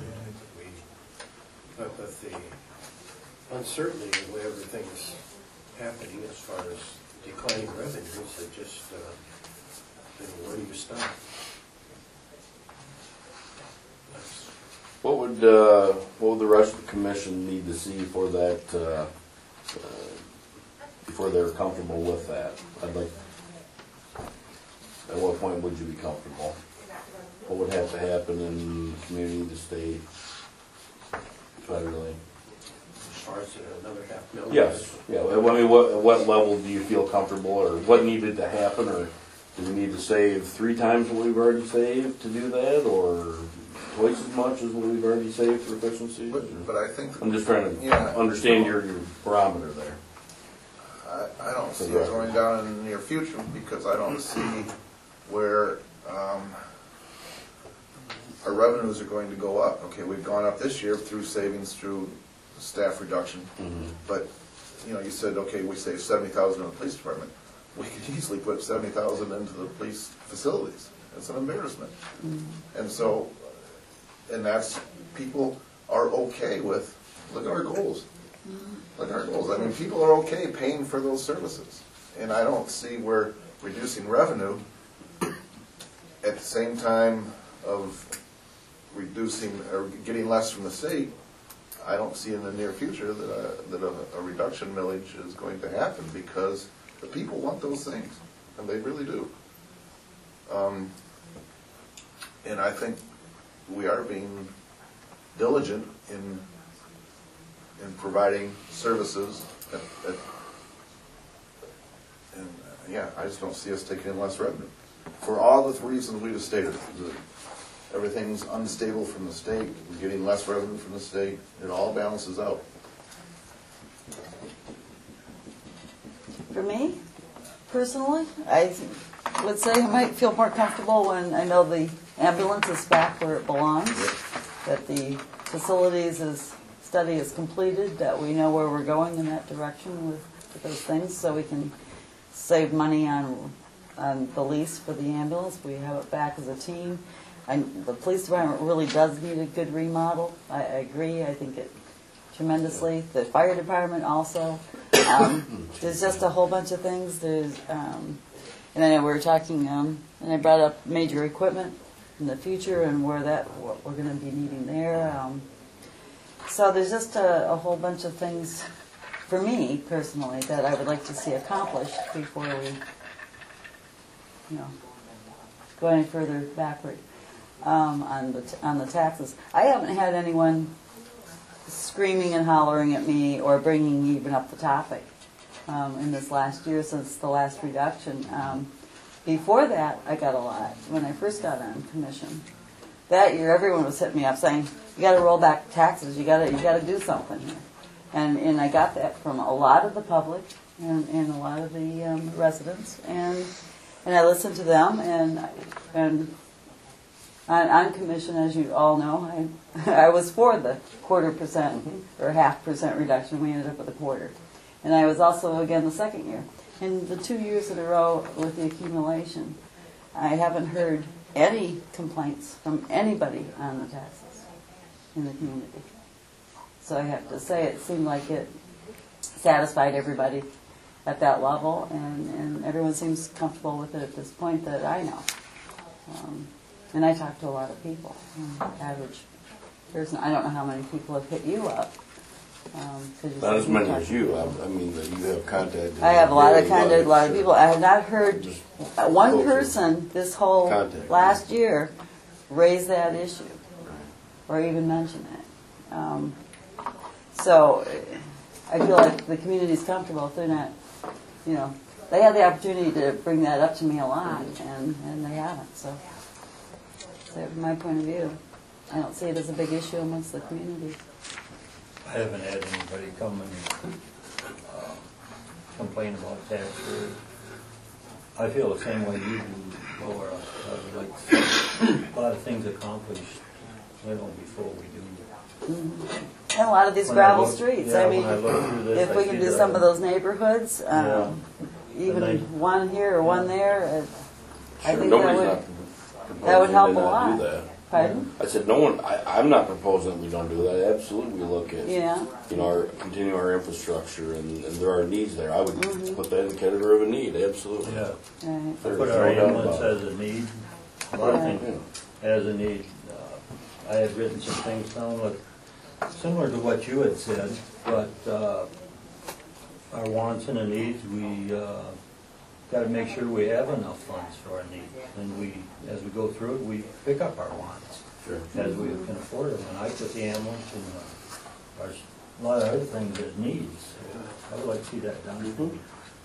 [SPEAKER 1] but with the uncertainty of the way everything is happening as far as declining revenues, it just, where do you stop? That's-
[SPEAKER 6] what would the rest of the commission need to see for that? Before they're comfortable with that, I'd like. At what point would you be comfortable? What would have to happen in community to stay federally?
[SPEAKER 1] As far as another $500,000?
[SPEAKER 6] Yes. Yeah. I mean, what level do you feel comfortable, or what needed to happen, or do we need to save 3 times what we've already saved to do that, or twice as much as what we've already saved for efficiency?
[SPEAKER 5] But I think
[SPEAKER 6] I'm just trying to
[SPEAKER 5] Yeah.
[SPEAKER 6] understand your barometer there.
[SPEAKER 5] I don't see it going down in the near future because I don't see where our revenues are going to go up. Okay, we've gone up this year through savings, through staff reduction, but you said, okay, we saved $70,000 in the police department. We could easily put $70,000 into the police facilities. It's an embarrassment, and so, and that's people are okay with. Look at our goals. Look at our goals. I mean, people are okay paying for those services, and I don't see where reducing revenue at the same time of reducing or getting less from the state. I don't see in the near future that a reduction millage is going to happen because the people want those things, and they really do. And I think we are being diligent in providing services, and yeah, I just don't see us taking in less revenue. For all the reasons we just stated, everything's unstable from the state, we're getting less revenue from the state, it all balances out.
[SPEAKER 4] For me, personally, I would say I might feel more comfortable when I know the ambulance is back where it belongs, that the facilities study is completed, that we know where we're going in that direction with those things, so we can save money on the lease for the ambulance. We have it back as a team. The police department really does need a good remodel. I agree. I think it tremendously. The fire department also. There's just a whole bunch of things. There's, and I know we were talking, and I brought up major equipment in the future and what we're going to be needing there. So there's just a whole bunch of things for me personally that I would like to see accomplished before we, go any further backward on the taxes. I haven't had anyone screaming and hollering at me or bringing even up the topic in this last year since the last reduction. Before that, I got a lot when I first got on commission. That year, everyone was hitting me up saying, "You got to roll back taxes. You got to do something here." And I got that from a lot of the public and a lot of the residents, and I listened to them. And on commission, as you all know, I was for the 0.25% or 0.5% reduction. We ended up with 1/4, and I was also again the second year. In the 2 years in a row with the accumulation, I haven't heard any complaints from anybody on the taxes in the community. So I have to say it seemed like it satisfied everybody at that level, and everyone seems comfortable with it at this point that I know. And I talk to a lot of people, average I don't know how many people have hit you up. 'Cause you
[SPEAKER 6] Not
[SPEAKER 4] said
[SPEAKER 6] as many
[SPEAKER 4] talked-
[SPEAKER 6] as you, I mean, that you have contacted.
[SPEAKER 4] I have a lot of
[SPEAKER 6] daily,
[SPEAKER 4] a lot of people. I have not heard
[SPEAKER 6] Just
[SPEAKER 4] one
[SPEAKER 6] closer.
[SPEAKER 4] person this whole
[SPEAKER 6] Contact.
[SPEAKER 4] last year raise that issue or even mention it. So I feel like the community's comfortable if they're not, you know, they had the opportunity to bring that up to me a lot, and they haven't. So from my point of view, I don't see it as a big issue amongst the community.
[SPEAKER 7] I haven't had anybody come and complain about tax rate. I feel the same way you do, Laura. I would like to see a lot of things accomplished, you know, before we do.
[SPEAKER 4] And a lot of these
[SPEAKER 7] When I
[SPEAKER 4] gravel
[SPEAKER 7] look-
[SPEAKER 4] streets.
[SPEAKER 7] yeah,
[SPEAKER 4] I mean,
[SPEAKER 7] when I look through this,
[SPEAKER 4] if
[SPEAKER 7] I
[SPEAKER 4] we can
[SPEAKER 7] see
[SPEAKER 4] do
[SPEAKER 7] that.
[SPEAKER 4] some of those neighborhoods,
[SPEAKER 7] Yeah.
[SPEAKER 4] even
[SPEAKER 7] And they-
[SPEAKER 4] one here or one there, I
[SPEAKER 6] Sure,
[SPEAKER 4] think
[SPEAKER 6] nobody's
[SPEAKER 4] that
[SPEAKER 6] not
[SPEAKER 4] would.
[SPEAKER 6] proposing
[SPEAKER 4] that would help
[SPEAKER 6] they
[SPEAKER 4] a
[SPEAKER 6] not
[SPEAKER 4] lot.
[SPEAKER 6] do that.
[SPEAKER 4] Pardon?
[SPEAKER 6] I said, no one, I'm not proposing we don't do that. Absolutely, we look at,
[SPEAKER 4] Yeah.
[SPEAKER 6] you know, continue our infrastructure, and there are needs there. I would
[SPEAKER 4] Mm-hmm.
[SPEAKER 6] put that in the category of a need, absolutely.
[SPEAKER 7] Yeah.
[SPEAKER 4] Right.
[SPEAKER 6] There's
[SPEAKER 7] Put
[SPEAKER 6] no
[SPEAKER 7] our
[SPEAKER 6] doubt
[SPEAKER 7] ambulance
[SPEAKER 6] about it.
[SPEAKER 7] as a need. A lot of
[SPEAKER 4] Right.
[SPEAKER 7] things as a need. I had written some things down like, similar to what you had said, but our wants and our needs, we gotta make sure we have enough funds for our needs. And we, as we go through it, we pick up our wants
[SPEAKER 6] Sure.
[SPEAKER 7] as we can afford them. And I put the ambulance and there's a lot of other things as needs. So I would like to see that done.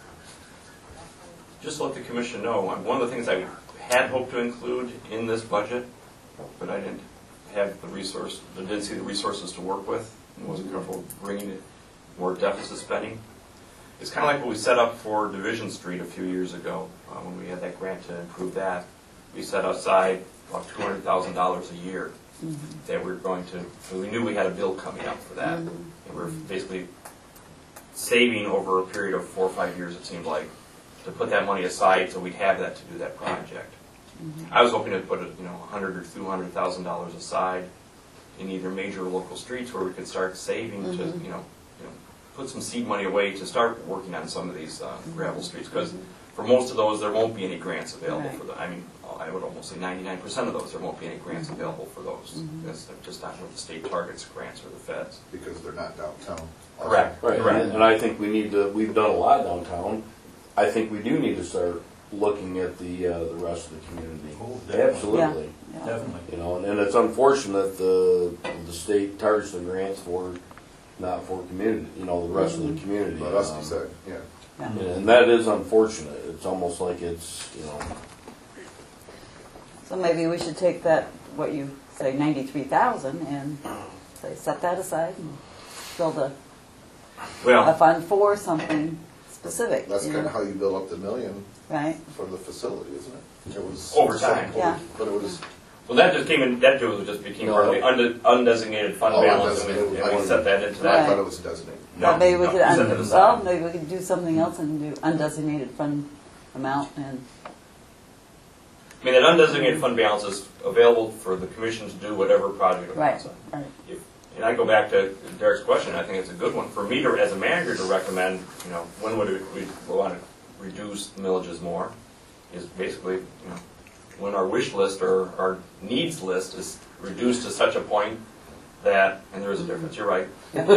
[SPEAKER 2] Just to let the commission know, one of the things I had hoped to include in this budget, but I didn't have the resource, I didn't see the resources to work with, and wasn't comfortable bringing it more deficit spending. It's kind of like what we set up for Division Street a few years ago, when we had that grant to improve that. We set aside about $200,000 a year that we were going to, so we knew we had a bill coming up for that. And we were basically saving over a period of 4 or 5 years, it seemed like, to put that money aside so we'd have that to do that project. I was hoping to put $100,000 or $200,000 aside in either major or local streets where we could start saving to put some seed money away to start working on some of these gravel streets, because for most of those there won't be any grants available for them. I mean, I would almost say 99% of those there won't be any grants available for those, because they're just not what the state targets grants or the feds.
[SPEAKER 5] Because they're not downtown.
[SPEAKER 2] Correct.
[SPEAKER 6] Right,
[SPEAKER 2] Correct.
[SPEAKER 6] and I think we've done a lot downtown. I think we do need to start looking at the rest of the community.
[SPEAKER 7] Oh, definitely.
[SPEAKER 6] Absolutely.
[SPEAKER 4] Yeah.
[SPEAKER 7] Definitely.
[SPEAKER 6] You know, and it's unfortunate the state targets the grants for, not for community, the rest of the community.
[SPEAKER 5] But us decide, yeah.
[SPEAKER 4] Yeah.
[SPEAKER 6] And that is unfortunate. It's almost like it's,
[SPEAKER 4] So maybe we should take that, what you say, 93,000, and say set that aside and build a
[SPEAKER 2] Well,
[SPEAKER 4] fund for something specific.
[SPEAKER 5] That's
[SPEAKER 4] you
[SPEAKER 5] kind
[SPEAKER 4] know,
[SPEAKER 5] of how you build up the million
[SPEAKER 4] right.
[SPEAKER 5] for the facility, isn't it? It was
[SPEAKER 2] Over time.
[SPEAKER 4] Yeah.
[SPEAKER 5] But it was,
[SPEAKER 2] that just became part of the undesignated fund
[SPEAKER 5] Oh,
[SPEAKER 2] balance, and
[SPEAKER 5] undesignated.
[SPEAKER 2] we set that into
[SPEAKER 5] I
[SPEAKER 2] that.
[SPEAKER 5] thought it was designated.
[SPEAKER 2] No,
[SPEAKER 4] But maybe we
[SPEAKER 2] no,
[SPEAKER 4] could,
[SPEAKER 2] set that aside.
[SPEAKER 4] maybe we could do something else and do undesignated fund amount and,
[SPEAKER 2] I mean, that undesignated fund balance is available for the commission to do whatever project it
[SPEAKER 4] right,
[SPEAKER 2] wants on.
[SPEAKER 4] right.
[SPEAKER 2] And I go back to Derek's question, I think it's a good one. For me, as a manager, to recommend, when would we want to reduce millages more, is basically, when our wish list or our needs list is reduced to such a point that, and there is a difference, you're right,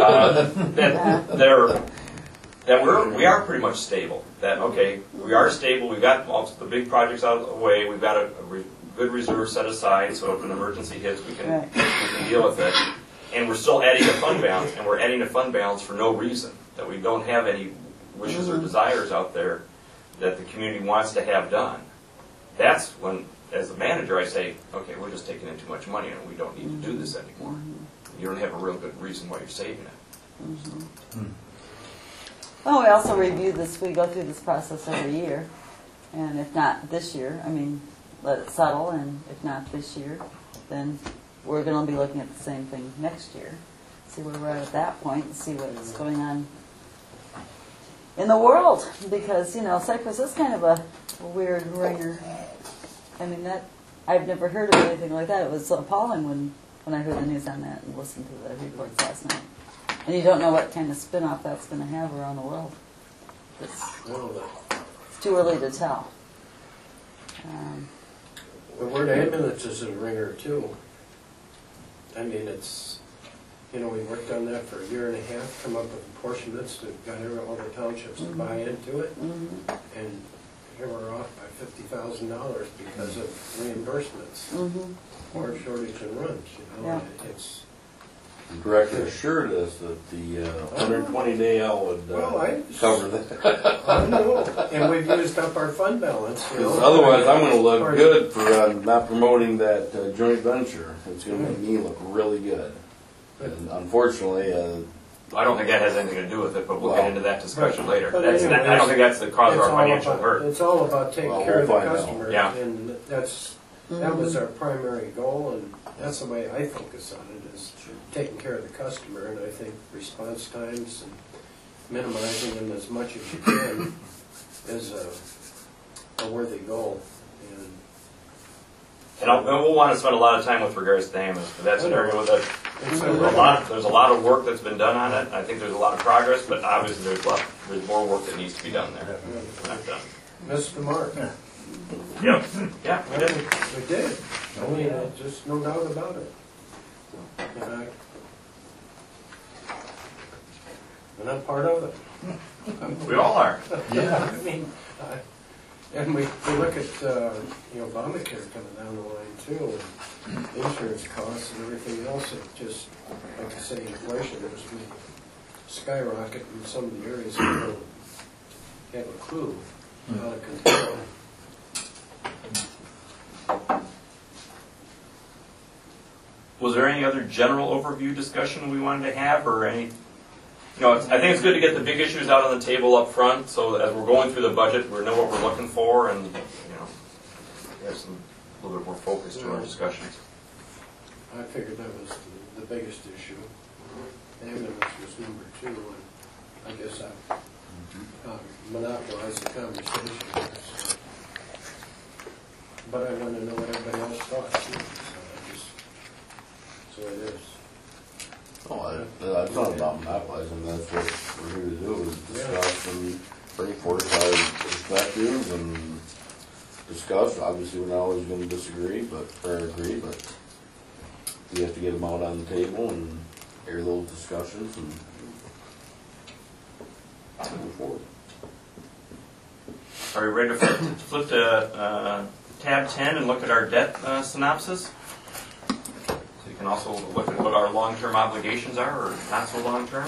[SPEAKER 2] that we are pretty much stable. That, okay, we are stable, we've got most of the big projects out of the way, we've got a good reserve set aside, so if an emergency hits, we can deal with it. And we're still adding a fund balance, and we're adding a fund balance for no reason, that we don't have any wishes or desires out there that the community wants to have done. That's when, as a manager, I say, okay, we're just taking in too much money and we don't need to do this anymore. You don't have a real good reason why you're saving it.
[SPEAKER 4] Well, we also review this, we go through this process every year, and if not this year, let it settle, and if not this year, then we're going to be looking at the same thing next year, see where we're at that point, and see what's going on in the world, because, Cypress is kind of a weird ringer. I've never heard of anything like that. It was appalling when I heard the news on that and listened to the reports last night. And you don't know what kind of spin-off that's going to have around the world. It's too early to tell.
[SPEAKER 1] The word ambulance is a ringer too. I mean, it's, you know, we worked on that for a year and a half, come up with apportionments that got all the townships to buy into it. And here we're off by $50,000 because of reimbursements or shortage in runs, you know. It's,
[SPEAKER 6] The director assured us that the 120-day L would
[SPEAKER 1] Well,
[SPEAKER 6] cover that.
[SPEAKER 1] I know, and we've used up our fund balance, you know.
[SPEAKER 6] Otherwise, I'm going to look good for not promoting that joint venture. It's going to make me look really good. And unfortunately,
[SPEAKER 2] I don't think that has anything to do with it, but we'll get into that discussion later.
[SPEAKER 1] But
[SPEAKER 2] That's,
[SPEAKER 1] anyways,
[SPEAKER 2] I don't think that's the cause of
[SPEAKER 1] it's
[SPEAKER 2] our
[SPEAKER 1] all
[SPEAKER 2] financial
[SPEAKER 1] about-
[SPEAKER 2] hurt.
[SPEAKER 1] It's all about taking
[SPEAKER 6] Well,
[SPEAKER 1] care of the
[SPEAKER 6] we'll find out.
[SPEAKER 1] customer.
[SPEAKER 2] Yeah.
[SPEAKER 1] And that was our primary goal, and that's the way I focus on it, is taking care of the customer. And I think response times and minimizing them as much as you can is a worthy goal.
[SPEAKER 2] And we'll want to spend a lot of time with regards to Amos, but that's an area with it.
[SPEAKER 1] It's
[SPEAKER 2] There's a lot of work that's been done on it. I think there's a lot of progress, but obviously there's more work that needs to be done there. Not done.
[SPEAKER 1] Missed the mark.
[SPEAKER 2] Yep. Yeah, we did.
[SPEAKER 1] We did. I mean, just no doubt about it. And I'm part of it.
[SPEAKER 2] We all are.
[SPEAKER 1] Yeah. I mean, and we look at, Obamacare coming down the line too, and insurance costs and everything else. It just, like I say, inflation has been skyrocket in some of the areas we don't have a clue how to control.
[SPEAKER 2] Was there any other general overview discussion we wanted to have, or any? I think it's good to get the big issues out on the table up front, so that as we're going through the budget, we know what we're looking for, and we have a little bit more focus to our discussions.
[SPEAKER 1] I figured that was the biggest issue. Ambulance was number 2, and I guess I monopolized the conversation. So. But I want to know what everybody else thought too. So it is.
[SPEAKER 6] Oh, that's not about monopolizing. That's what we're here to do, is discuss and bring forth our perspectives and discuss. Obviously, we're not always going to disagree, or agree, but we have to get them out on the table and hear those discussions and move forward.
[SPEAKER 2] Are we ready to flip to tab 10 and look at our debt synopsis? So you can also look at what our long-term obligations are, or not so long-term.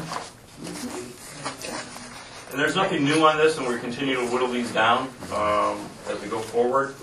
[SPEAKER 2] And there's nothing new on this, and we continue to whittle these down as we go forward.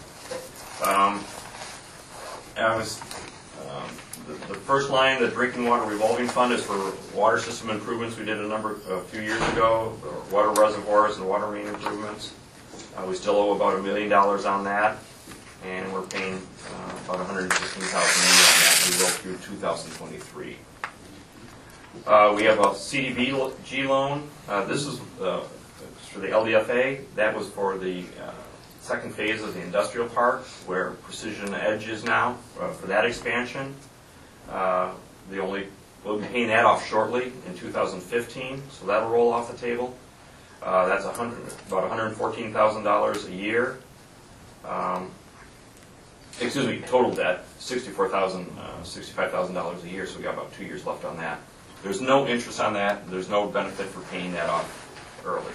[SPEAKER 2] The first line, the drinking water revolving fund, is for water system improvements we did a few years ago, water reservoirs and water main improvements. We still owe about $1 million on that, and we're paying about $116,000 on that. We go through 2023. We have a CDBG loan. This is for the LDFA. That was for the second phase of the industrial park, where Precision Edge is now, for that expansion. We'll be paying that off shortly in 2015, so that'll roll off the table. That's about $114,000 a year. Total debt, $65,000 a year, so we got about 2 years left on that. There's no interest on that. There's no benefit for paying that off early.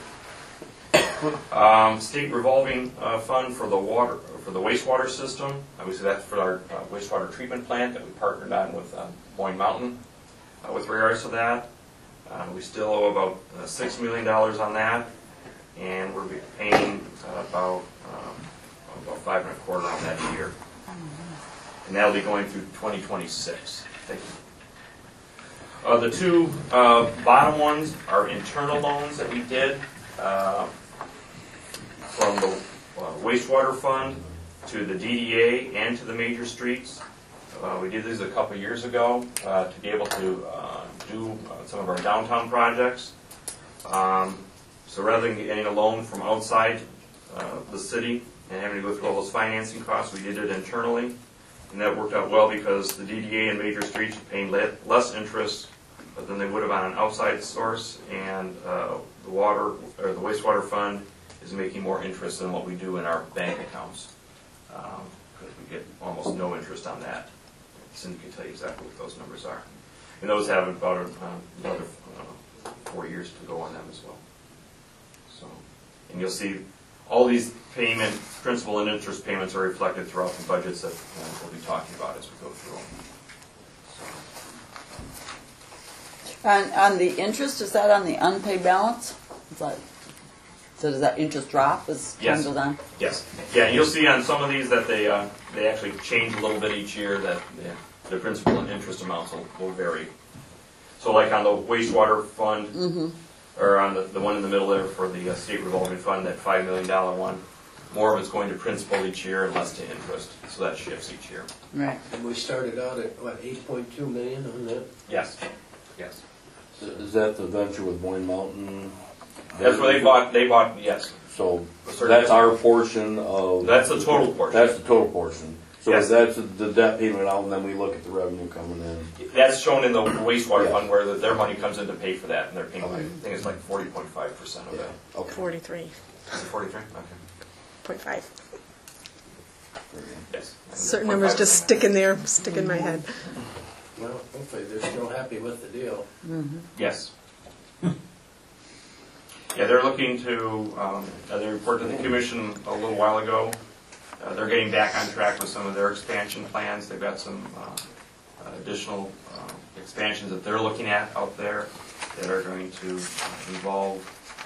[SPEAKER 2] State revolving fund for the wastewater system. Obviously, that's for our wastewater treatment plant that we partnered on with Boyne Mountain. With regards to that, we still owe about $6 million on that, and we're paying about $5.25 on that a year. And that'll be going through 2026. Thank you. The two bottom ones are internal loans that we did from the wastewater fund to the DDA and to the major streets. We did these a couple years ago to be able to do some of our downtown projects. So rather than getting a loan from outside the city and having to go through all those financing costs, we did it internally. And that worked out well because the DDA and major streets are paying less interest than they would have on an outside source, and the wastewater fund is making more interest than what we do in our bank accounts, because we get almost no interest on that. Cindy can tell you exactly what those numbers are. And those have about another 4 years to go on them as well. So, and you'll see all these principal and interest payments are reflected throughout the budgets that we'll be talking about as we go through them. So.
[SPEAKER 4] On the interest, is that on the unpaid balance? So does that interest drop as time goes on?
[SPEAKER 2] Yes. Yeah, you'll see on some of these that they actually change a little bit each year, that the principal and interest amounts will vary. So like on the wastewater fund, or on the one in the middle there for the state revolving fund, that $5 million one, more of it's going to principal each year and less to interest. So that shifts each year.
[SPEAKER 4] Right.
[SPEAKER 1] And we started out at, what, 8.2 million on that?
[SPEAKER 2] Yes. Yes.
[SPEAKER 6] Is that the venture with Boyne Mountain?
[SPEAKER 2] That's where they bought, yes.
[SPEAKER 6] So that's our portion of.
[SPEAKER 2] That's the total portion.
[SPEAKER 6] That's the total portion. So
[SPEAKER 2] Yes.
[SPEAKER 6] that's the debt payment out, and then we look at the revenue coming in.
[SPEAKER 2] That's shown in the wastewater
[SPEAKER 6] Yeah.
[SPEAKER 2] fund where their money comes in to pay for that, and they're paying,
[SPEAKER 6] Okay.
[SPEAKER 2] I think it's like 40.5% of
[SPEAKER 6] Yeah.
[SPEAKER 2] it.
[SPEAKER 6] Okay.
[SPEAKER 3] 43.5.
[SPEAKER 2] Is it 43? Okay. Yes.
[SPEAKER 3] Certain numbers just stick in my head.
[SPEAKER 1] Well, hopefully they're still happy with the deal.
[SPEAKER 2] Yes. Yeah, they're looking to, they reported to the commission a little while ago. They're getting back on track with some of their expansion plans. They've got some additional expansions that they're looking at out there that are going to involve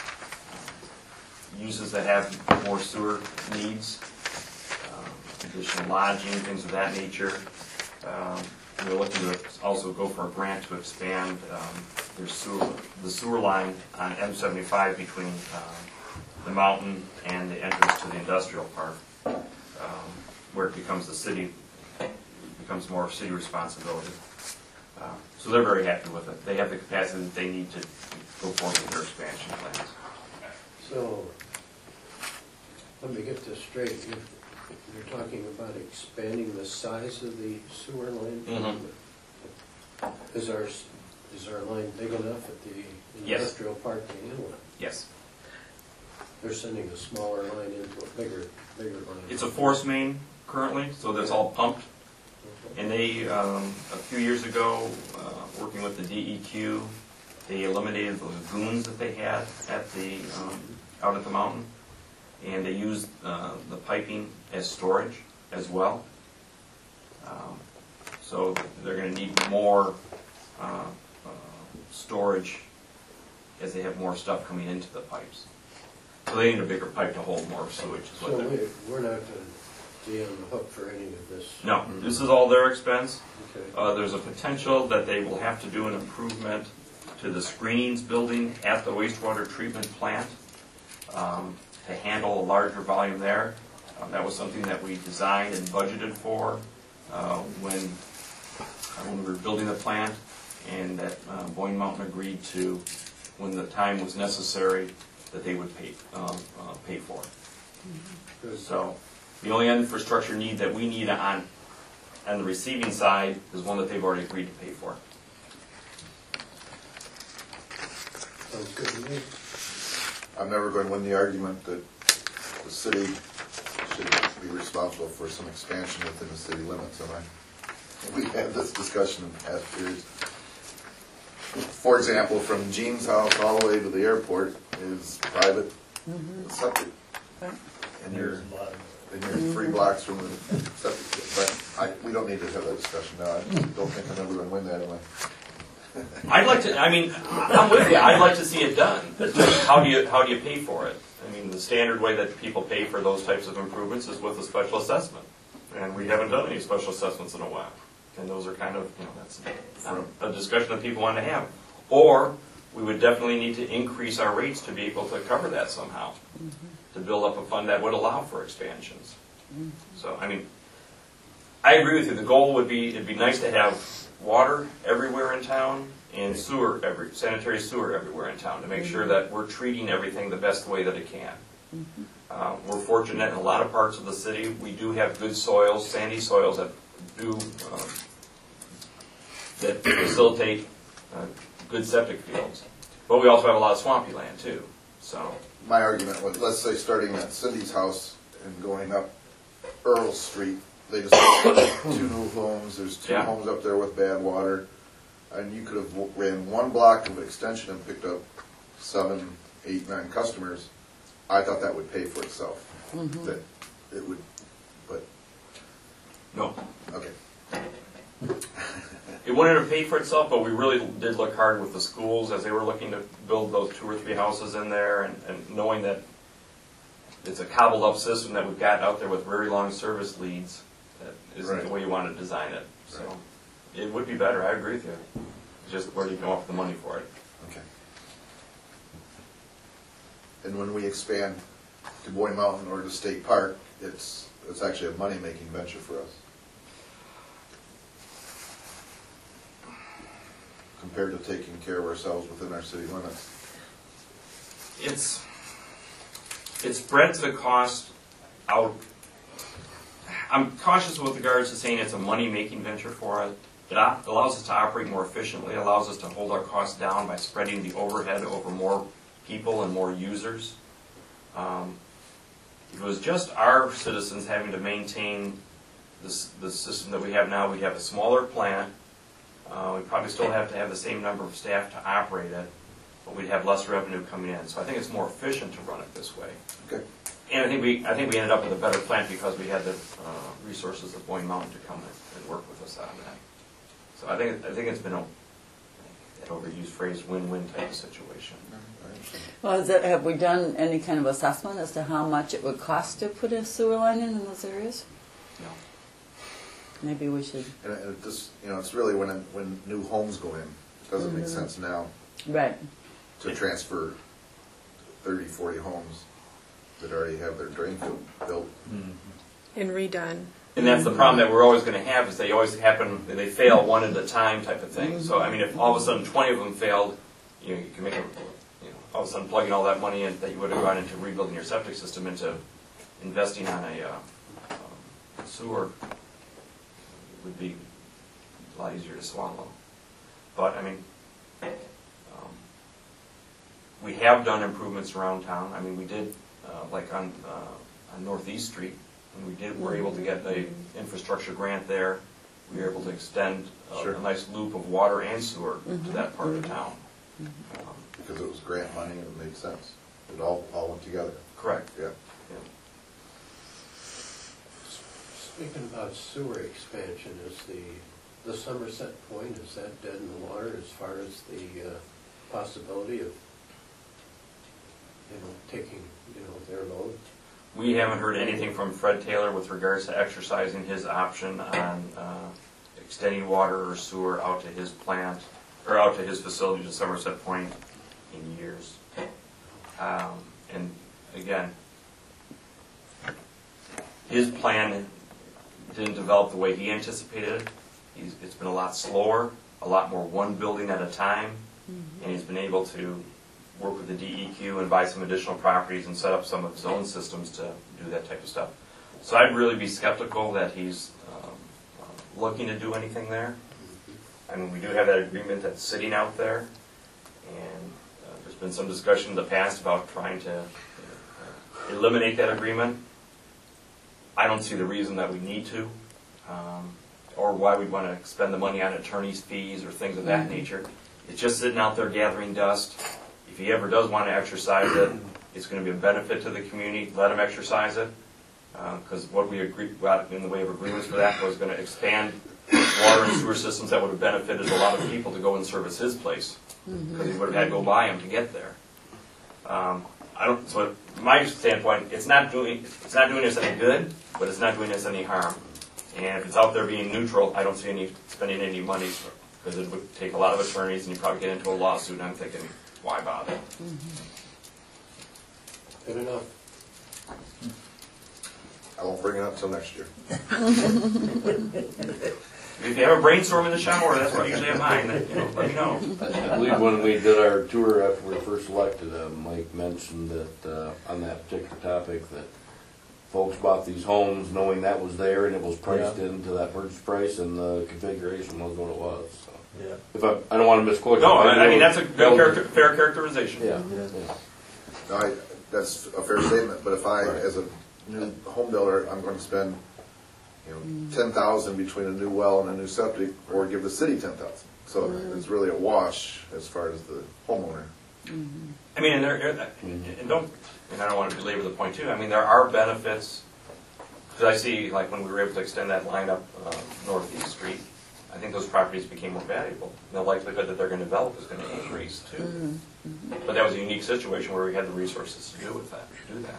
[SPEAKER 2] uses that have more sewer needs, additional lodging, things of that nature. We're looking to also go for a grant to expand the sewer line on M75 between the mountain and the entrance to the industrial park, where it becomes becomes more city responsibility. So they're very happy with it. They have the capacity that they need to go forward with their expansion plans.
[SPEAKER 1] So, let me get this straight. You're talking about expanding the size of the sewer line?
[SPEAKER 2] Mm-hmm.
[SPEAKER 1] Is our line big enough at the
[SPEAKER 2] Yes.
[SPEAKER 1] industrial park to handle it?
[SPEAKER 2] Yes.
[SPEAKER 1] They're sending a smaller line into a bigger line.
[SPEAKER 2] It's a force main currently, so that's all pumped. And they, a few years ago, working with the DEQ, they eliminated the lagoons that they had at the out at the mountain, and they used the piping as storage as well. So they're going to need more storage as they have more stuff coming into the pipes. So they need a bigger pipe to hold more sewage. Is what
[SPEAKER 1] So
[SPEAKER 2] they're-
[SPEAKER 1] we're not going to be on the hook for any of this?
[SPEAKER 2] No, this is all their expense.
[SPEAKER 1] Okay.
[SPEAKER 2] There's a potential that they will have to do an improvement to the screenings building at the wastewater treatment plant to handle a larger volume there. That was something that we designed and budgeted for when we were building the plant, and that Boyne Mountain agreed to, when the time was necessary, that they would pay for it.
[SPEAKER 1] Good.
[SPEAKER 2] So the only infrastructure need that we need on the receiving side is one that they've already agreed to pay for.
[SPEAKER 1] Sounds good to me.
[SPEAKER 5] I'm never going to win the argument that the city should be responsible for some expansion within the city limits, and we've had this discussion in past years. For example, from Gene's house all the way to the airport is private septic. And you're 3 blocks from the septic. But we don't need to have that discussion now. I don't think I'm ever going to win that anyway.
[SPEAKER 2] I'd like to. I mean, I'm with you. I'd like to see it done. How do you pay for it? I mean, the standard way that people pay for those types of improvements is with a special assessment, and we haven't done any special assessments in a while. And those are kind of, that's a discussion that people want to have. Or we would definitely need to increase our rates to be able to cover that somehow, to build up a fund that would allow for expansions. So, I mean, I agree with you. The goal would be, it'd be nice to have water everywhere in town and sanitary sewer everywhere in town to make sure that we're treating everything the best way that it can. We're fortunate in a lot of parts of the city. We do have good soils, sandy soils that do that facilitate good septic fields. But we also have a lot of swampy land too. So
[SPEAKER 5] My argument was, let's say starting at Cindy's house and going up Earl Street they just 2 new homes, there's 2
[SPEAKER 2] Yeah.
[SPEAKER 5] homes up there with bad water, and you could have ran 1 block of extension and picked up 7, 8, 9 customers. I thought that would pay for itself. That it would, but,
[SPEAKER 2] No,
[SPEAKER 5] okay.
[SPEAKER 2] it wouldn't have paid for itself, but we really did look hard with the schools as they were looking to build those 2 or 3 houses in there, and knowing that it's a cobbled up system that we've got out there with very long service leads, that isn't the
[SPEAKER 5] Right.
[SPEAKER 2] way you want to design it. So
[SPEAKER 5] Right.
[SPEAKER 2] it would be better, I agree with you. It's just where do you come up with the money for it?
[SPEAKER 5] Okay. And when we expand to Boy Mountain or to State Park, it's actually a money-making venture for us. Compared to taking care of ourselves within our city limits.
[SPEAKER 2] It spreads the cost out. I'm cautious with regards to saying it's a money-making venture for us. It allows us to operate more efficiently, allows us to hold our costs down by spreading the overhead over more people and more users. If it was just our citizens having to maintain the system that we have now, we'd have a smaller plant. We'd probably still have to have the same number of staff to operate it, but we'd have less revenue coming in. So I think it's more efficient to run it this way.
[SPEAKER 5] Okay.
[SPEAKER 2] And I think we ended up with a better plant because we had the resources of Boyne Mountain to come and work with us on that. So I think it's been an overused phrase, win-win type of situation.
[SPEAKER 4] Well, have we done any kind of assessment as to how much it would cost to put a sewer line in those areas?
[SPEAKER 2] No.
[SPEAKER 4] Maybe we should.
[SPEAKER 5] And it just, it's really when new homes go in, it doesn't make sense now
[SPEAKER 4] Right.
[SPEAKER 5] to transfer 30, 40 homes that already have their drain field built.
[SPEAKER 3] And redone.
[SPEAKER 2] And that's the problem that we're always going to have is they always happen, they fail one at a time type of thing. So, I mean, if all of a sudden 20 of them failed, you can make all of a sudden plugging all that money in that you would have gone into rebuilding your septic system into investing on a sewer would be a lot easier to swallow. But, I mean, we have done improvements around town. I mean, we did, like on Northeast Street, and we were able to get the infrastructure grant there. We were able to extend
[SPEAKER 5] Sure.
[SPEAKER 2] a nice loop of water and sewer to that part of town.
[SPEAKER 5] Because it was grant money and it made sense. It all went together.
[SPEAKER 2] Correct.
[SPEAKER 5] Yeah.
[SPEAKER 2] Yeah.
[SPEAKER 1] Speaking about sewer expansion, is the Somerset Point, is that dead in the water as far as the possibility of, taking, their load?
[SPEAKER 2] We haven't heard anything from Fred Taylor with regards to exercising his option on extending water or sewer out to his plant, or out to his facility to Somerset Point in years. And again, his plan didn't develop the way he anticipated it. It's been a lot slower, a lot more one building at a time, and he's been able to work with the DEQ and buy some additional properties and set up some of his own systems to do that type of stuff. So I'd really be skeptical that he's looking to do anything there. I mean, we do have that agreement that's sitting out there, and there's been some discussion in the past about trying to eliminate that agreement. I don't see the reason that we need to, or why we'd want to spend the money on attorney's fees or things of that nature. It's just sitting out there gathering dust. If he ever does want to exercise it, it's going to be a benefit to the community. Let him exercise it, because what we agreed in the way of agreements for that was going to expand water and sewer systems that would have benefited a lot of people to go and service his place, because he would have had to go buy them to get there. So from my standpoint, it's not doing us any good, but it's not doing us any harm. And if it's out there being neutral, I don't see spending any money, because it would take a lot of attorneys, and you probably get into a lawsuit. And I'm thinking, why bother?
[SPEAKER 1] Good enough.
[SPEAKER 5] I won't bring it up till next year.
[SPEAKER 2] If you have a brainstorm in the shower, that's what I usually have mine. Then, let me know.
[SPEAKER 6] I believe when we did our tour after we were first elected, Mike mentioned that on that particular topic that folks bought these homes knowing that was there and it was priced into that purchase price and the configuration was what it was. So.
[SPEAKER 7] Yeah.
[SPEAKER 6] If I don't want to misquote.
[SPEAKER 2] No, I mean that's a good fair characterization.
[SPEAKER 6] Yeah.
[SPEAKER 5] No, that's a fair statement, but if I, as a new home builder, I'm going to spend, 10,000 between a new well and a new septic, or give the city 10,000. So it's really a wash as far as the homeowner.
[SPEAKER 2] I mean, and I don't want to belabor the point too. I mean, there are benefits. Because I see, like when we were able to extend that line up Northeast Street, I think those properties became more valuable. The likelihood that they're going to develop is going to increase too. But that was a unique situation where we had the resources to do that.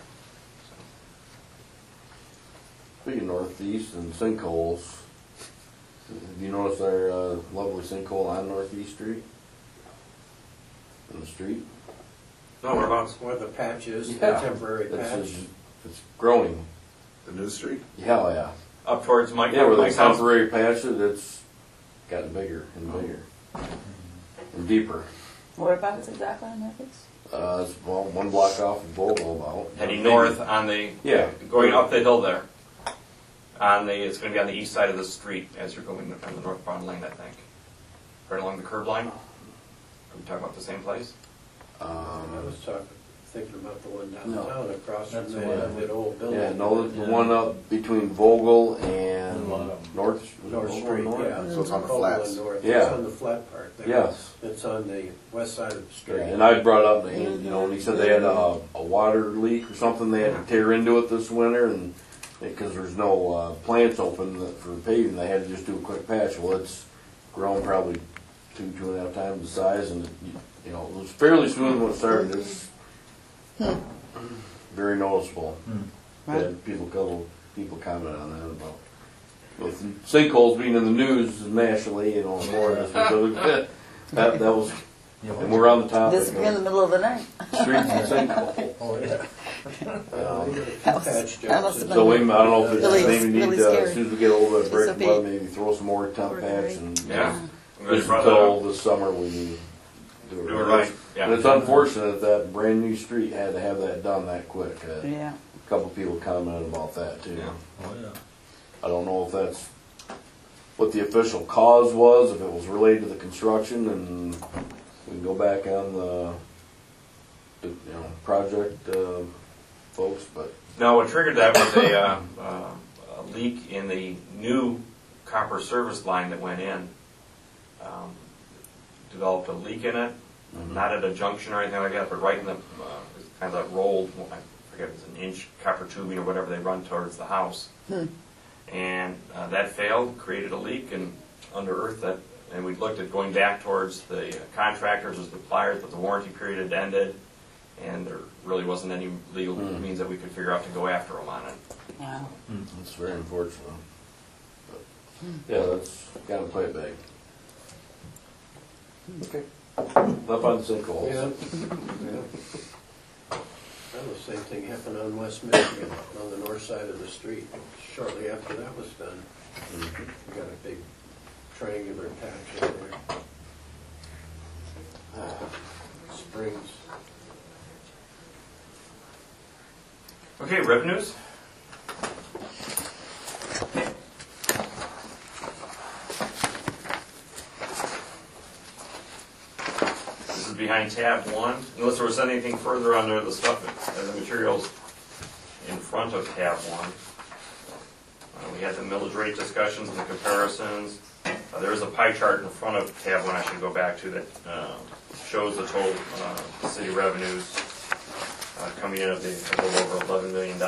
[SPEAKER 6] Speaking of Northeast and sinkholes, have you noticed our lovely sinkhole on Northeast Street? In the street?
[SPEAKER 2] No, whereabouts?
[SPEAKER 1] Where the patch is, the
[SPEAKER 6] Yeah.
[SPEAKER 1] temporary patch.
[SPEAKER 6] It's growing.
[SPEAKER 5] The new street?
[SPEAKER 6] Hell yeah.
[SPEAKER 2] Up towards Mike.
[SPEAKER 6] Yeah, where the
[SPEAKER 2] Mike's house.
[SPEAKER 6] temporary patch is, it's gotten bigger and bigger. And deeper.
[SPEAKER 4] Whereabouts exactly on that piece?
[SPEAKER 6] It's well, one block off of Vogel about.
[SPEAKER 2] Heading north on the,
[SPEAKER 6] Yeah.
[SPEAKER 2] going up the hill there. It's going to be on the east side of the street as you're going on the northbound lane, I think. Right along the curb line. Are we talking about the same place?
[SPEAKER 1] I was thinking about the one
[SPEAKER 6] No.
[SPEAKER 1] downtown across
[SPEAKER 7] That's
[SPEAKER 1] from
[SPEAKER 7] the one.
[SPEAKER 1] that old building.
[SPEAKER 6] Yeah, no, the one up between Vogel and
[SPEAKER 7] North.
[SPEAKER 6] North
[SPEAKER 1] Street, yeah.
[SPEAKER 5] So it's on the
[SPEAKER 1] Vogel
[SPEAKER 5] flats.
[SPEAKER 1] and North.
[SPEAKER 6] Yeah.
[SPEAKER 1] It's on the flat part there.
[SPEAKER 6] Yes.
[SPEAKER 1] It's on the west side of the
[SPEAKER 6] Yeah,
[SPEAKER 1] street.
[SPEAKER 6] and I brought up, and he said they had a water leak or something they had to tear into it this winter, and because there's no plants open for paving, they had to just do a quick patch. Well, it's grown probably 2.5 times the size, and it was fairly smooth when it started. It's very noticeable.
[SPEAKER 4] Right.
[SPEAKER 6] Had people comment on that about with sinkholes being in the news nationally, Florida specifically. That was, and we're on the topic
[SPEAKER 4] Disappear in the middle of the night.
[SPEAKER 6] streets and sinkhole.
[SPEAKER 7] Oh, yeah.
[SPEAKER 1] Patch
[SPEAKER 4] That must have
[SPEAKER 1] jobs.
[SPEAKER 4] been
[SPEAKER 6] So I don't know if
[SPEAKER 4] Really-
[SPEAKER 6] there's maybe
[SPEAKER 4] really
[SPEAKER 6] need
[SPEAKER 4] scary.
[SPEAKER 6] as soon as we get a little bit of break,
[SPEAKER 4] Disappear.
[SPEAKER 6] well, maybe throw some more temp patch and
[SPEAKER 2] Yeah. I'm glad you
[SPEAKER 6] just
[SPEAKER 2] brought that
[SPEAKER 6] until
[SPEAKER 2] up.
[SPEAKER 6] this summer we need to do it
[SPEAKER 2] Do it right.
[SPEAKER 6] And
[SPEAKER 2] Yeah.
[SPEAKER 6] it's unfortunate that brand new street had to have that done that quick.
[SPEAKER 4] Yeah.
[SPEAKER 6] A couple people commented about that too.
[SPEAKER 2] Yeah.
[SPEAKER 7] Oh, yeah.
[SPEAKER 6] I don't know if that's what the official cause was, if it was related to the construction, and we can go back on the project folks, but
[SPEAKER 2] No, what triggered that was a leak in the new copper service line that went in. Developed a leak in it, not at a junction or anything like that, but right in the kind of that rolled, I forget if it's an inch copper tubing or whatever they run towards the house. And that failed, created a leak, and unearthed that. And we looked at going back towards the contractors or suppliers, but the warranty period had ended, and there really wasn't any legal means that we could figure out to go after them on it.
[SPEAKER 4] Wow.
[SPEAKER 6] it's very unfortunate. But, yeah, that's gotta play it big. Okay. Up on the sinkholes.
[SPEAKER 1] Yeah. Well, the same thing happened on West Michigan, on the north side of the street. Shortly after that was done, we got a big triangular patch in there. Springs.
[SPEAKER 2] Okay, revenues? This is behind tab 1. Unless there was anything further under the stuff, the materials in front of tab 1. We had the millage rate discussions and the comparisons. There is a pie chart in front of tab 1 I should go back to that shows the total city revenues coming in at a little over $11 million.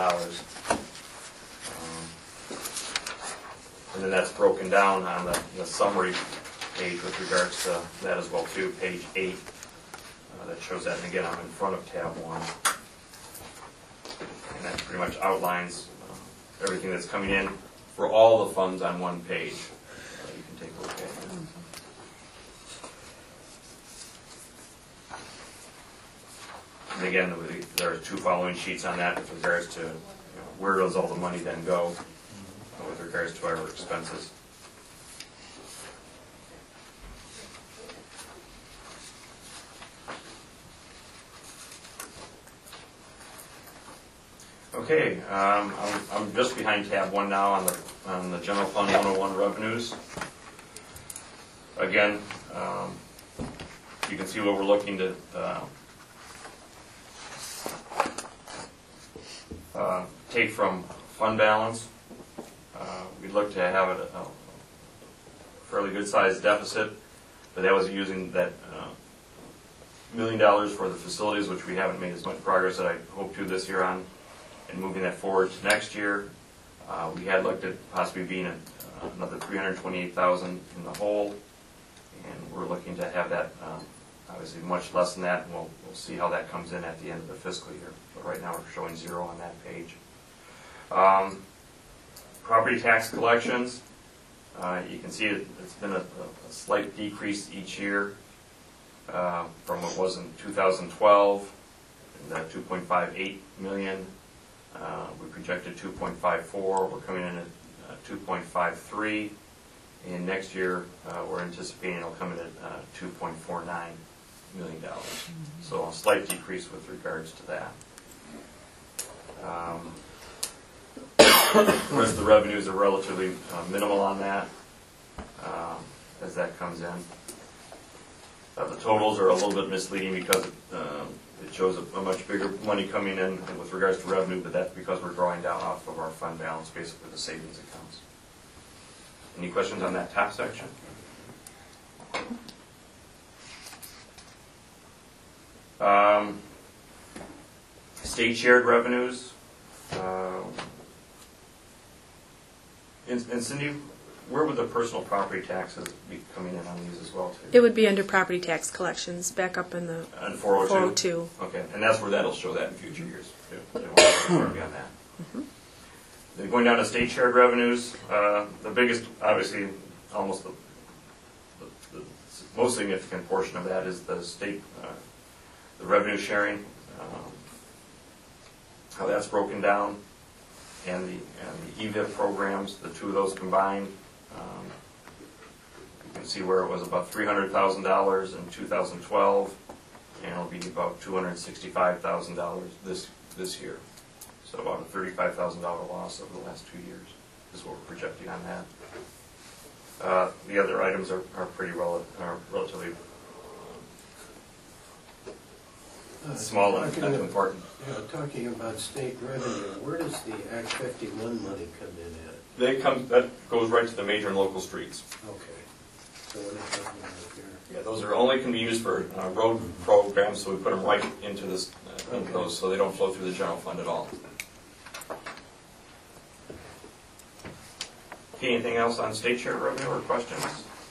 [SPEAKER 2] And then that's broken down on the summary page with regards to that as well too, page 8. That shows that, and again, I'm in front of tab 1. And that pretty much outlines everything that's coming in for all the funds on one page. You can take a look at it. And again, there are 2 following sheets on that with regards to where does all the money then go with regards to our expenses. Okay, I'm just behind tab 1 now on the general fund 101 revenues. Again, you can see what we're looking to take from fund balance. we looked to have a fairly good-sized deficit, but that was using that $1 million for the facilities, which we haven't made as much progress that I hope to this year on, and moving that forward to next year. We had looked at possibly being another $328,000 in the hole, and we're looking to have that obviously much less than that, and we'll see how that comes in at the end of the fiscal year. But right now we're showing 0 on that page. Property tax collections, you can see it's been a slight decrease each year from what was in 2012, that 2.58 million. We projected 2.54. We're coming in at 2.53, and next year we're anticipating it'll come in at $2.49 million. So a slight decrease with regards to that. The rest of the revenues are relatively minimal on that as that comes in. The totals are a little bit misleading because it shows a much bigger money coming in with regards to revenue, but that's because we're drawing down off of our fund balance, basically the savings accounts. Any questions on that top section? State shared revenues. And Cindy, where would the personal property taxes be coming in on these as well, too?
[SPEAKER 3] It would be under property tax collections, back up in the
[SPEAKER 2] On 402?
[SPEAKER 3] 402.
[SPEAKER 2] Okay, and that's where that'll show that in future years, too. They won't be on that. Then going down to state shared revenues, the biggest, obviously, almost the most significant portion of that is the state, the revenue sharing, how that's broken down, and the EVIP programs, the two of those combined. You can see where it was about $300,000 in 2012, and it'll be about $265,000 this year. So about a $35,000 loss over the last 2 years is what we're projecting on that. The other items are relatively small and important.
[SPEAKER 1] Yeah, talking about state revenue, where does the Act 51 money come in at?
[SPEAKER 2] That goes right to the major and local streets.
[SPEAKER 1] Okay. So what is that number here?
[SPEAKER 2] Yeah, those are only can be used for road programs, so we put them right into this, into those, so they don't flow through the general fund at all. Okay, anything else on state share revenue or questions?